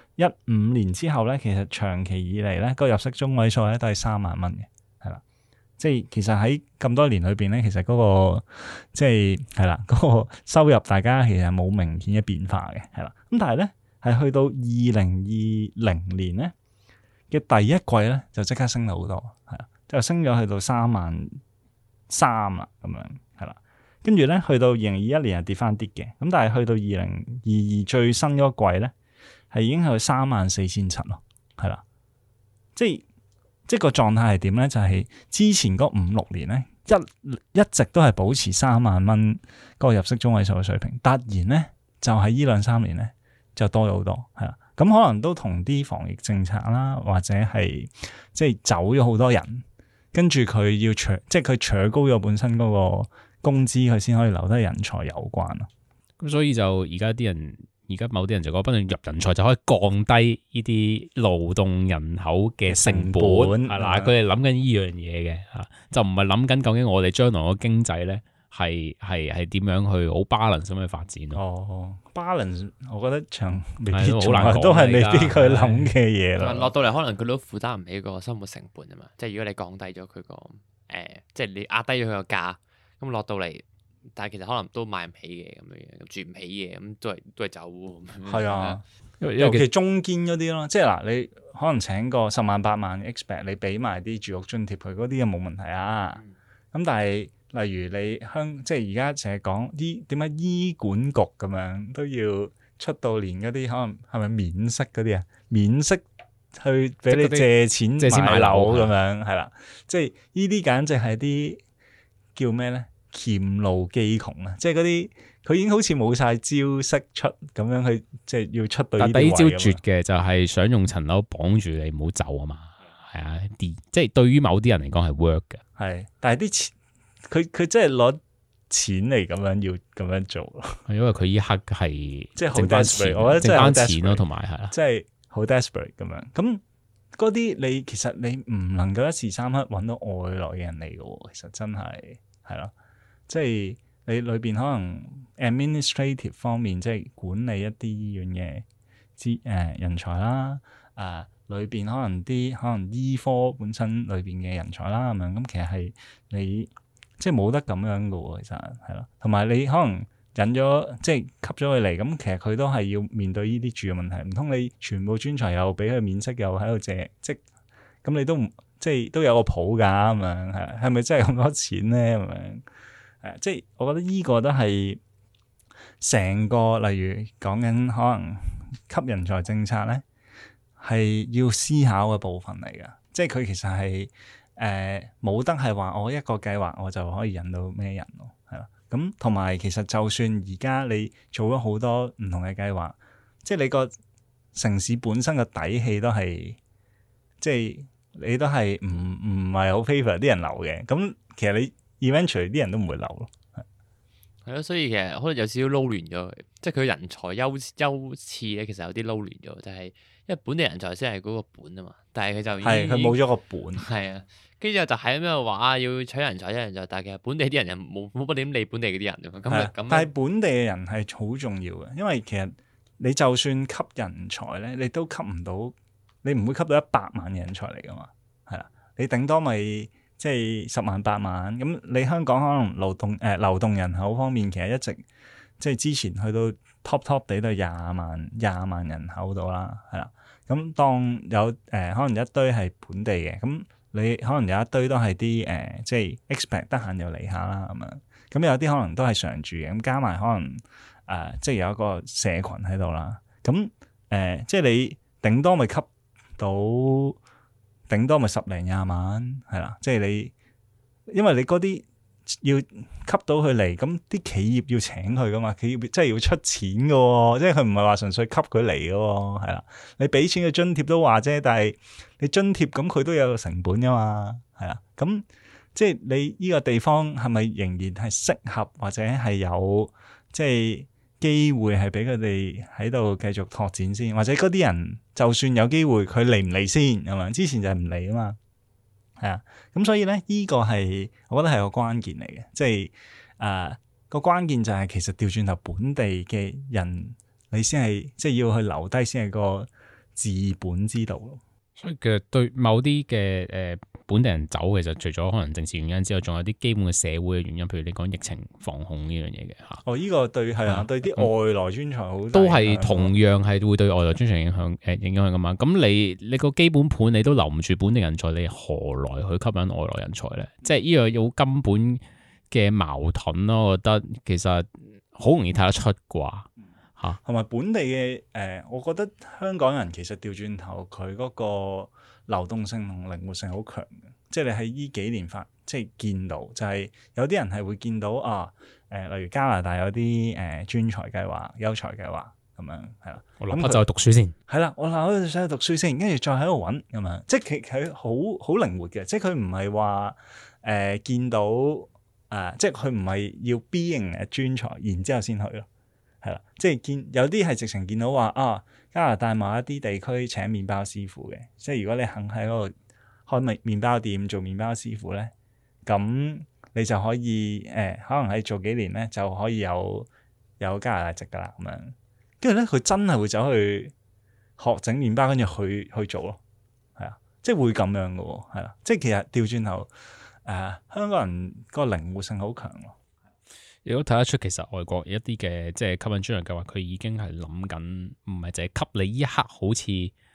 15年之後咧，其實長期以嚟咧，個入息中位數咧都係3萬蚊嘅，係啦。即係其實喺咁多年裏邊咧，其實嗰個即係啦，嗰個收入大家其實冇明顯嘅變化嘅，係啦。咁但係咧，係去到2020年咧嘅第一季咧，就即刻升咗好多，係啦，就升咗去到3萬 3啦，咁樣係啦。跟住咧，去到2021年係跌翻啲嘅，咁但係去到2022最新嗰個季咧，係已經去到34,700咯，係啦。即係個狀態係點咧？就係之前嗰5-6年咧，一直都係保持3萬蚊嗰個入息中位數嘅水平，突然咧就係呢2-3年咧就多咗好多，係啦。咁可能都同啲防疫政策啦，或者係即係走咗好多人，跟住佢要即係佢扯高咗本身嗰個工資，佢先可以留低人才有關咯。 咁所以就而家某啲人就講，不斷入人才就可以降低呢啲勞動人口嘅成本，係啦。佢哋諗緊呢樣嘢嘅嚇，就唔係諗緊究竟我哋將來個經濟咧係點樣去好 balance 咁去發展咯。 哦，balance 我覺得未必好難講， 都係未必佢諗嘅嘢啦。 落到嚟可能佢都負擔唔起個生活成本啊嘛。即係如果你降低咗佢個即係你壓低咗佢個價，咁落到嚟。但係其實可能都買唔起嘅咁樣，住唔起嘅咁都係走。 係啊，尤其中堅嗰啲咯，即係嗱，你可能請個10萬8萬 expect，你俾埋啲住屋津貼佢嗰啲就冇問題啊。咁但係例如你即係而家成日講點解醫管局咁樣都要出到連嗰啲可能係咪免息嗰啲啊？免息去俾你借錢買樓咁樣係啦，即係呢啲簡直係啲叫咩咧？黔驢技窮啊！即係嗰啲佢已經好似冇晒招式出咁樣去，即係要出到呢啲位。 但係呢招絕嘅就係想用層樓綁住你唔好走啊嘛，係啊，即係對於某啲人嚟講係 work 嘅。 係，但係啲錢佢真係攞錢嚟咁樣要咁樣做咯。 因為佢依刻係即係好 desperate，我覺得真係好 desperate 咯，同埋係啦， 即係好 desperate 咁樣。咁嗰啲其實你唔能夠一時三刻揾到外來嘅人嚟嘅喎，其實真係係咯。即係你裏邊可能 administrative 方面，即係管理一啲醫院嘅人才啦，裏邊可能醫科本身裏邊嘅人才啦咁樣，咁其實係你即係冇得咁樣嘅喎，其實係咯。同埋你可能引咗即係吸咗佢嚟，咁其實佢都係要面對呢啲住嘅問題，唔通你全部專才又俾佢免息，又喺度借，即咁你都唔即係都有個譜㗎咁樣，係咪真係咁多錢咧咁樣？即係我覺得呢個都係成個，例如講緊可能吸人才政策咧，係要思考嘅部分嚟噶。即係佢其實係冇得係話我一個計劃我就可以引到咩人咯，係啦。咁同埋其實就算而家你做咗好多唔同嘅計劃，即係你個城市本身嘅底氣都係，即係你都係唔係好 favor 啲人流嘅。咁其實你eventually 啲人都唔會留咯， 係咯，所以其實可能有少少撈亂咗，即係佢人才優次咧，其實有啲撈亂咗，就係因為本地人才先係嗰個本啊嘛，但係佢就係佢冇咗個本， 係啊，跟住就喺咩話要取人才，但係其實本地啲人又冇乜點理本地嗰啲人咁。 但係本地嘅人係好重要嘅，因為其實你就算吸人才咧，你都吸唔到，你唔會吸到100萬嘅人才嚟噶嘛，係啦，你頂多咪。即係10萬8萬咁，你香港可能流動人口方面，其實一直即係之前去到 top 地都係廿萬人口度啦，係啦。咁當有可能一堆係本地嘅，咁你可能有一堆都係啲即係 expect 得閒就嚟下啦咁樣。咁有啲可能都係常住嘅，咁加埋可能即係有一個社群喺度啦。咁即係你頂多咪吸到。頂多咪10零20萬，係啦，即係你，因為你嗰啲要吸到佢嚟，咁啲企業要請佢噶嘛，企業真係要出錢噶喎，即係佢唔係話純粹吸佢嚟噶喎，係啦，你俾錢嘅津貼都話啫，但係你津貼咁佢都有個成本噶嘛，係啦，咁即係你呢個地方係咪仍然係適合或者係有即係機會係俾佢哋喺度繼續拓展先，或者嗰啲人就算有機會，佢嚟唔嚟先係嘛？之前就係唔嚟啊嘛，係啊，咁所以咧，呢個係我覺得係個關鍵嚟嘅，即係個關鍵就係其實調轉頭本地嘅人，你先係即係要去留低先係個治本之道咯。 所以其實對某啲嘅本地人走，其實除咗可能政治原因之外，仲有啲基本嘅社會嘅原因，譬如你講疫情防控呢樣嘢嘅嚇。 哦，呢個對係啊，對啲外來專才好大都係同樣係會對外來專才影響噶嘛。咁你個基本盤你都留唔住本地人才，你何來去吸引外來人才咧？即係呢樣有根本嘅矛盾咯。我覺得其實好容易睇得出啩嚇。 同埋本地嘅我覺得香港人其實調轉頭佢嗰個流動性同靈活性好強嘅。即係你喺呢幾年即係見到，就係有啲人係會見到例如加拿大有啲專才計劃、優才計劃咁樣係啦。 我立刻就去讀書先。係啦，我立刻就想去讀書先，跟住再喺度揾咁樣。即係佢好靈活嘅，即係佢唔係話見到即係佢唔係要 being 專才，然之後先去咯。係啦，即係有啲係直情見到話加拿大某一啲地區請麵包師傅嘅，即係如果你肯喺嗰度開麵包店做麵包師傅咧，咁你就可以可能喺做幾年咧就可以有加拿大籍噶啦咁樣。跟住咧佢真係會走去學整麵包，跟住去做咯，係啊，即係會咁樣噶喎，係啦，即係其實調轉頭香港人個靈活性好強咯。 亦都睇得出，其實外國一啲嘅即係吸引專才計劃，佢已經係諗緊，唔係淨係吸你呢一刻好似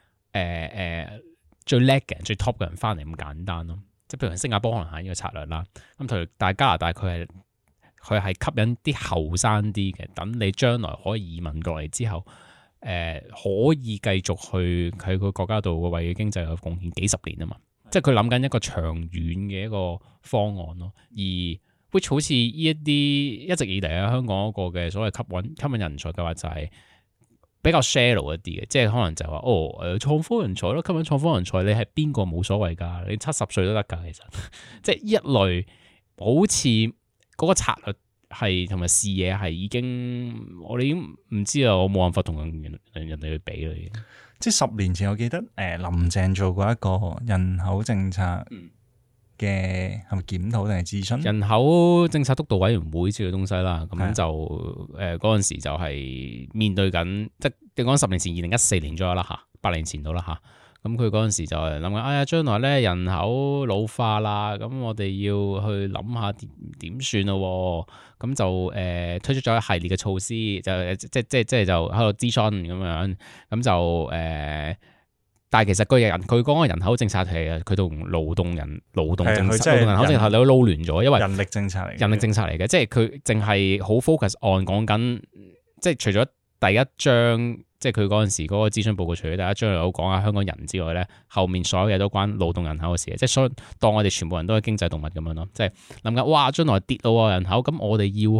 最叻嘅人、最 top 嘅人翻嚟咁簡單咯。即係譬如新加坡可能係呢個策略啦。咁但係加拿大佢係吸引啲後生啲嘅，等你將來可以移民過嚟之後，可以繼續去喺個國家度為經濟有貢獻幾十年啊嘛。即係佢諗緊一個長遠嘅一個方案咯。而 which 好似呢一啲一直以嚟喺香港嗰個嘅所謂吸引人才嘅話，就係比較 shallow 一啲嘅，即係可能就話創科人才咯，吸引創科人才，你係邊個冇所謂㗎，你70歲都得㗎，其實即係一類好似嗰個策略係同埋視野係已經我哋已經唔知啊，我冇辦法同人哋去比啦。 即係10年前，我記得林鄭做過一個人口政策嘅係咪檢討定係諮詢？ 人口政策督導委員會之類嘅東西啦，咁就嗰陣時就係面對緊，即係你講10年前2014年左右啦嚇，8年前到啦嚇。咁佢嗰陣時就係諗緊，哎呀將來咧人口老化啦，咁我哋要去諗下點算咯。咁就推出咗一系列嘅措施，就即係就喺度諮詢咁樣，咁就但係其實佢講嘅人口政策係佢同勞動人口政策你都撈亂咗，因為人力政策嚟嘅，即係佢淨係好 focus on 講緊，即係除咗第一章，即係佢嗰陣時嗰個諮詢報告，除咗第一章有講下香港人之外咧，後面所有嘢都關勞動人口嘅事，即係所以當我哋全部人都係經濟動物咁樣咯，即係諗緊哇將來跌到人口，咁我哋要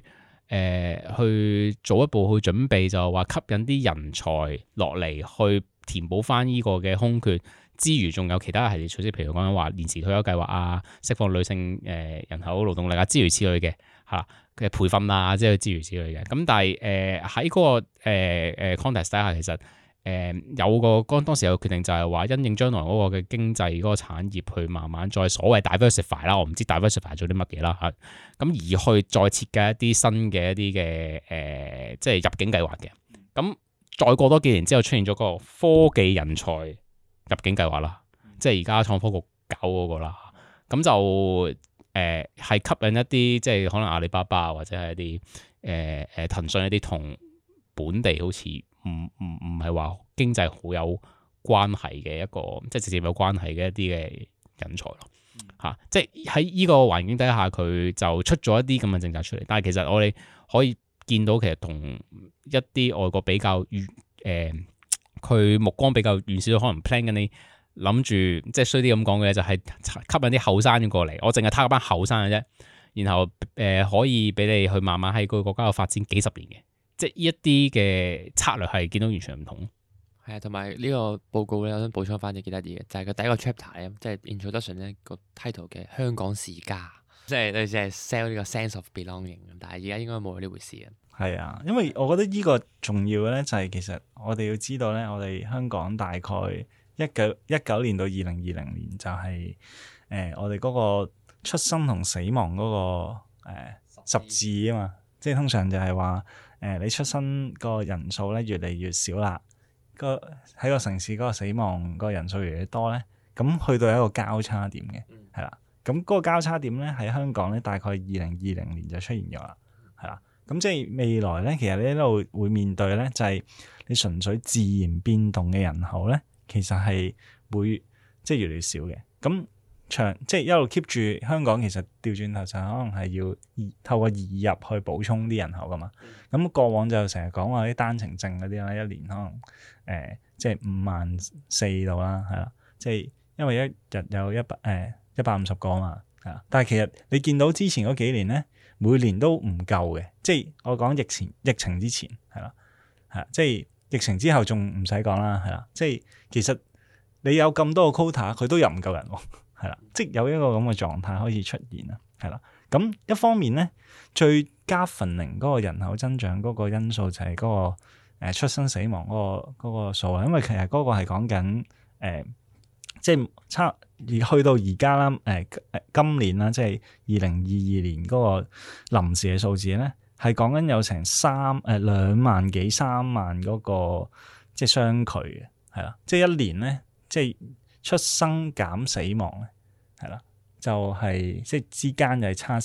去做一步去準備，就話吸引啲人才落嚟去填補翻呢個嘅空缺之餘，仲有其他系列措施，譬如講緊話延遲退休計劃啊，釋放女性人口勞動力啊，諸如此類嘅嚇嘅培訓啊，即係諸如此類嘅。咁但係喺嗰個context 底下，其實有個當時有個決定就係話，因應將來嗰個嘅經濟嗰個產業去慢慢再所謂 diversify 啦，我唔知 diversify 做啲乜嘢啦嚇。咁而去再設計一啲新嘅一啲嘅即係入境計劃嘅。咁再過多幾年之後出現咗個科技人才入境計劃啦，即係而家創科局搞嗰個啦。咁就係吸引一啲即係可能阿里巴巴或者係一啲騰訊一啲同本地好似唔係話經濟好有關係嘅一個，即係直接有關係嘅一啲嘅人才咯嚇。即係喺呢個環境底下，佢就出咗一啲咁嘅政策出嚟。但係其實我哋可以見到，其實同一啲外國比較佢目光比較遠少，可能 plan 緊你諗住即係衰啲咁講嘅，就係吸引啲後生過嚟。我淨係睇嗰班後生嘅啫，然後可以俾你去慢慢喺個國家度發展幾十年嘅。即係呢一啲嘅策略係見到完全唔同。 係啊，同埋呢個報告咧，我想補充翻啲幾得意嘅，就係佢第一個 chapter 咧，即係 introduction 咧個 title 嘅香港是家，即係類似係 sell 呢個 sense of belonging。但係而家應該冇呢回事啊。 係啊，因為我覺得呢個重要嘅咧，就係其實我哋要知道咧，我哋香港大概19年到2020年就係我哋嗰個出生同死亡嗰個十字啊嘛，即係通常就係話你出生個人數咧越嚟越少啦， 喺個城市嗰個死亡個人數越嚟越多咧，咁去到一個交叉點嘅，係啦。咁嗰個交叉點咧喺香港咧，大概2020年就出現咗啦，係啦。咁即係未來咧，其實你一路會面對咧，就係你純粹自然變動嘅人口咧，其實係會即係越嚟越少嘅。咁即係一路 keep 住香港，其實調轉頭就可能係要透過移入去補充啲人口噶嘛。咁過往就成日講話啲單程證嗰啲啦，一年可能即係54,000度啦，係啦，即係因為一日有150個啊嘛，係啊。但係其實你見到之前嗰幾年咧，每年都唔夠嘅，即係我講疫情之前係啦，係即係疫情之後仲唔使講啦，係啦，即係其實你有咁多個 quota， 佢都入唔夠人喎，係啦，即係有一個咁嘅狀態開始出現啦，係啦。咁一方面咧，最governing嗰個人口增長嗰個因素就係嗰個出生死亡嗰個數啊，因為其實嗰個係講緊即係去到而家啦，今年啦，即係2022年嗰個臨時嘅數字咧，係講緊有成2萬幾3萬嗰個即係相距嘅，係啦，即係一年咧，即係出生減死亡咧，係啦，就係即係之間就係差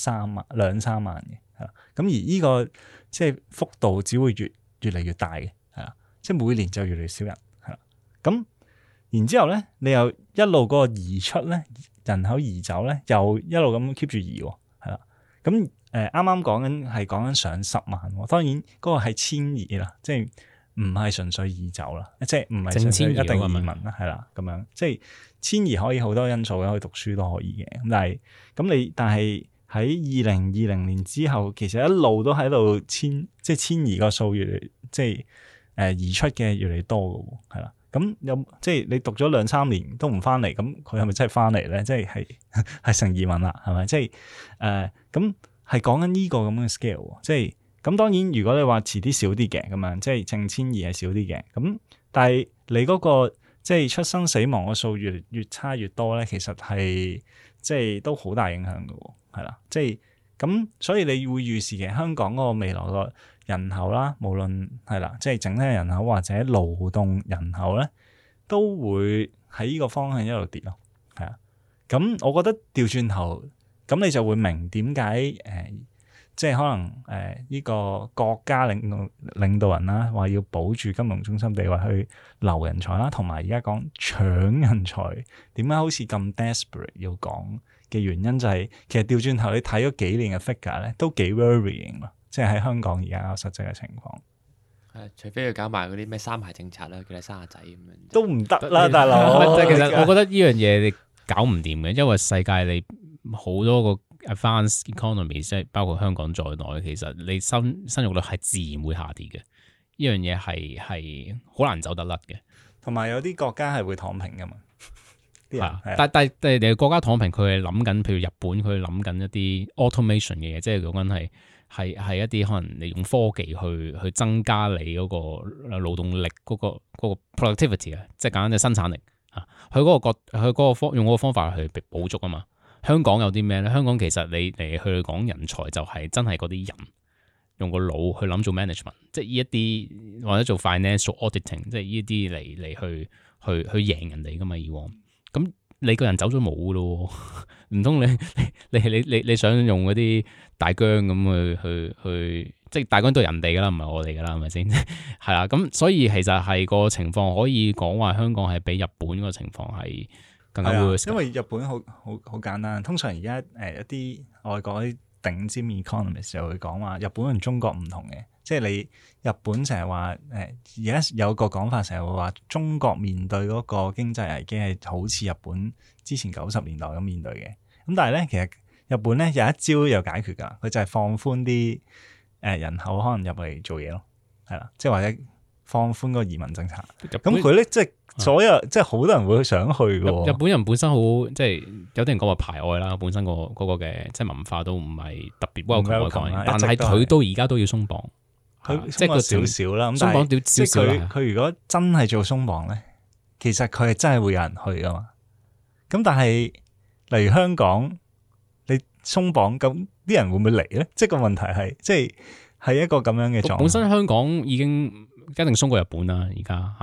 2、3萬嘅，係啦，咁而呢個即係幅度只會越嚟越大嘅，係啦，即係每年就越嚟越少人，係啦，咁。然之後咧，你又一路嗰個移出咧，人口移走咧，又一路咁 keep 住移喎，係啦。咁啱啱講緊上10萬喎，當然嗰個係遷移啦，即係唔係純粹移走啦，即係唔係純粹一定移民啦，係啦，咁樣即係遷移可以好多因素嘅，可以讀書都可以嘅。但係喺2020年之後，其實一路都喺度遷移個數即係移出嘅越嚟越多嘅喎，係啦。咁即係你讀咗2-3年都唔翻嚟，咁佢係咪真係翻嚟咧？即係成移民啦，係咪？即係咁係講緊呢個咁嘅 scale，即係咁。當然，如果你話遲啲少啲嘅咁樣，即係淨遷移係少啲嘅。咁但係你嗰個即係出生死亡個數越差越多咧，其實係即係都好大影響嘅喎，係啦。即係咁，所以你會預示嘅香港嗰個未來個人口啦，無論係啦，即係整體人口或者勞動人口咧，都會喺呢個方向一路跌咯，係啊。咁我覺得調轉頭，咁你就會明點解即係可能呢個國家領導人啦，話要保住金融中心地位去留人才啦，同埋而家講搶人才，點解好似咁 desperate 要講嘅原因就係，其實調轉頭你睇咗幾年嘅 figure 咧，都幾 worrying 咯。即係喺香港而家實際嘅情況， 除非佢搞埋嗰啲咩三孩政策啦，叫你生下仔咁樣， 都唔得啦，大佬。 其實我覺得呢樣嘢你搞唔掂嘅，因為世界你好多個 advanced economy， 即係包括香港在內，其實你生育率係自然會下跌嘅。呢樣嘢係好難走得甩嘅。 同埋有啲國家係會躺平噶嘛。 但係國家躺平，佢係諗緊，譬如日本，佢諗緊一啲 automation 嘅嘢，即係講緊係一啲可能你用科技去增加你嗰個勞動力嗰個 productivity 啊，即係簡單嘅生產力啊。佢用嗰個方法去補足啊嘛。香港有啲咩咧？香港其實你嚟去講人才就係真係嗰啲人用個腦去諗做 management， 即係呢一啲或者做 financial auditing， 即係呢啲嚟去贏人哋噶嘛以往。咁你個人走咗冇咯，唔通你想用嗰啲大疆咁去，即係大疆都係人哋噶啦，唔係我哋噶啦，係咪先？係啦，咁所以其實係個情況可以講話香港係比日本個情況係更加 worse。 因為日本好簡單，通常而家一啲外國啲頂尖 economist 就會講話日本同中國唔同嘅。即係你日本成日話而家有個講法，成日會話中國面對嗰個經濟危機係好似日本之前90年代咁面對嘅。咁但係咧，其實日本咧有一招有解決㗎，佢就係放寬啲人口可能入嚟做嘢咯，係啦，即係或者放寬個移民政策。咁佢咧即係所有即係好多人會想去嘅。 日本人本身好即係有啲人講話排外啦，本身嗰個嘅即係文化都唔係特別 welcome，但係佢都而家都要鬆綁。 即係個少少啦，咁但係即係佢如果真係做鬆綁咧，其實佢係真係會有人去噶嘛。咁但係例如香港，你鬆綁咁啲人會唔會嚟咧？即係個問題係，即係一個咁樣嘅狀況。 本身香港已經一定鬆過日本啦，而家嚇。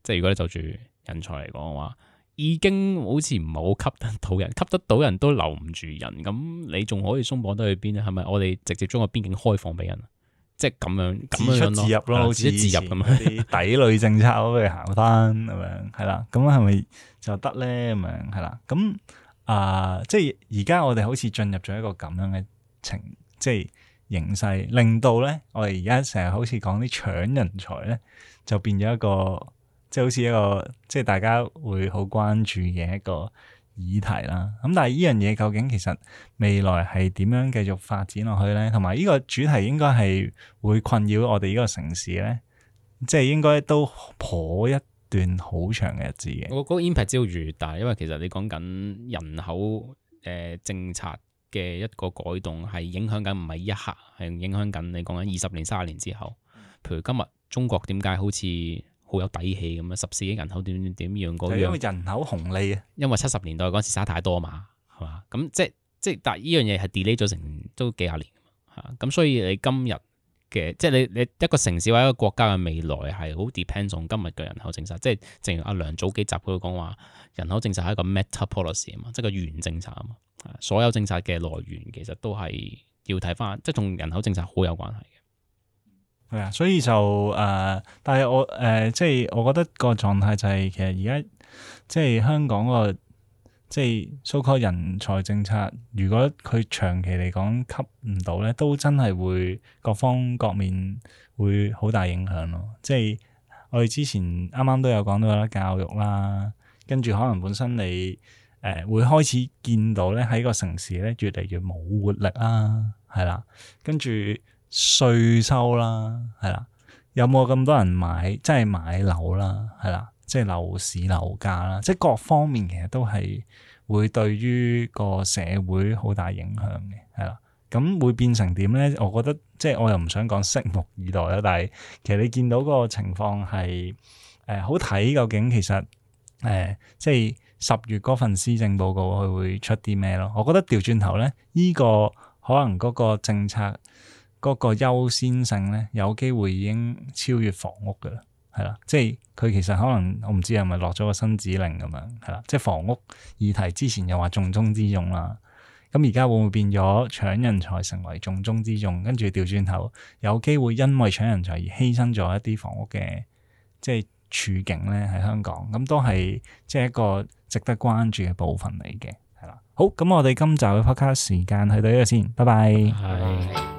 即係如果你就住人才嚟講嘅話，已經好似唔係好吸得到人，吸得到人都留唔住人，咁你仲可以鬆綁得去邊咧？係咪我哋直接將個邊境開放俾人？即係咁樣自出自入咯，好似自入咁樣啲抵壘政策都去行翻咁樣，係啦。咁係咪就得咧？咁樣係啦。咁即係而家我哋好似進入咗一個咁樣嘅即係形勢，令到咧我哋而家成日好似講啲搶人才咧，就變咗一個即係好似一個即係大家會好關注嘅一個議題啦。咁但係呢樣嘢究竟其實未來係點樣繼續發展落去咧？同埋呢個主題應該係會困擾我哋呢個城市咧，即係應該都頗一段好長嘅日子嘅。 我嗰個 impact 只會越大，因為其實你講緊人口政策嘅一個改動係影響緊唔係一刻，係影響緊你講緊20年、30年之後。譬如今日中國點解好似好有底氣咁樣14億人口點樣嗰樣？ 因為人口紅利啊，因為70年代嗰時生太多嘛，係嘛？咁即係但係呢樣嘢係 delay 咗成都幾廿年嚇，咁所以你今日嘅即係你一個城市或者一個國家嘅未來係好 depends on 今日嘅人口政策，即係正如阿梁早幾集佢講話，人口政策係一個 meta policy 啊嘛，即係個原政策啊嘛，所有政策嘅來源其實都係要睇翻，即係同人口政策好有關係嘅。 係啊，所以就但係我即係我覺得個狀態就係其實而家即係香港個即係 so-called 人才政策，如果佢長期嚟講吸唔到咧，都真係會各方各面會好大影響咯。即係我哋之前啱啱都有講到啦，教育啦，跟住可能本身你會開始見到咧喺個城市咧越嚟越冇活力啦，係啦，跟住稅收啦，係啦，有冇咁多人即係買樓啦，係啦，即係樓市樓價啦，即係各方面其實都係會對於個社會好大影響嘅，係啦。咁會變成點咧？我覺得即係我又唔想講拭目以待啦，但係其實你見到個情況係好睇，究竟其實即係10月嗰份施政報告佢會出啲咩咯？我覺得調轉頭咧，呢個可能嗰個政策嗰個優先性咧，有機會已經超越房屋噶啦，係啦，即係佢其實可能我唔知係咪落咗個新指令咁樣，係啦，即係房屋議題之前又話重中之重啦，咁而家會唔會變咗搶人才成為重中之重，跟住調轉頭有機會因為搶人才而犧牲咗一啲房屋嘅即係處境咧喺香港，咁都係即係一個值得關注嘅部分嚟嘅，係啦。好，咁我哋今集嘅 podcast 時間去到呢度先，拜拜。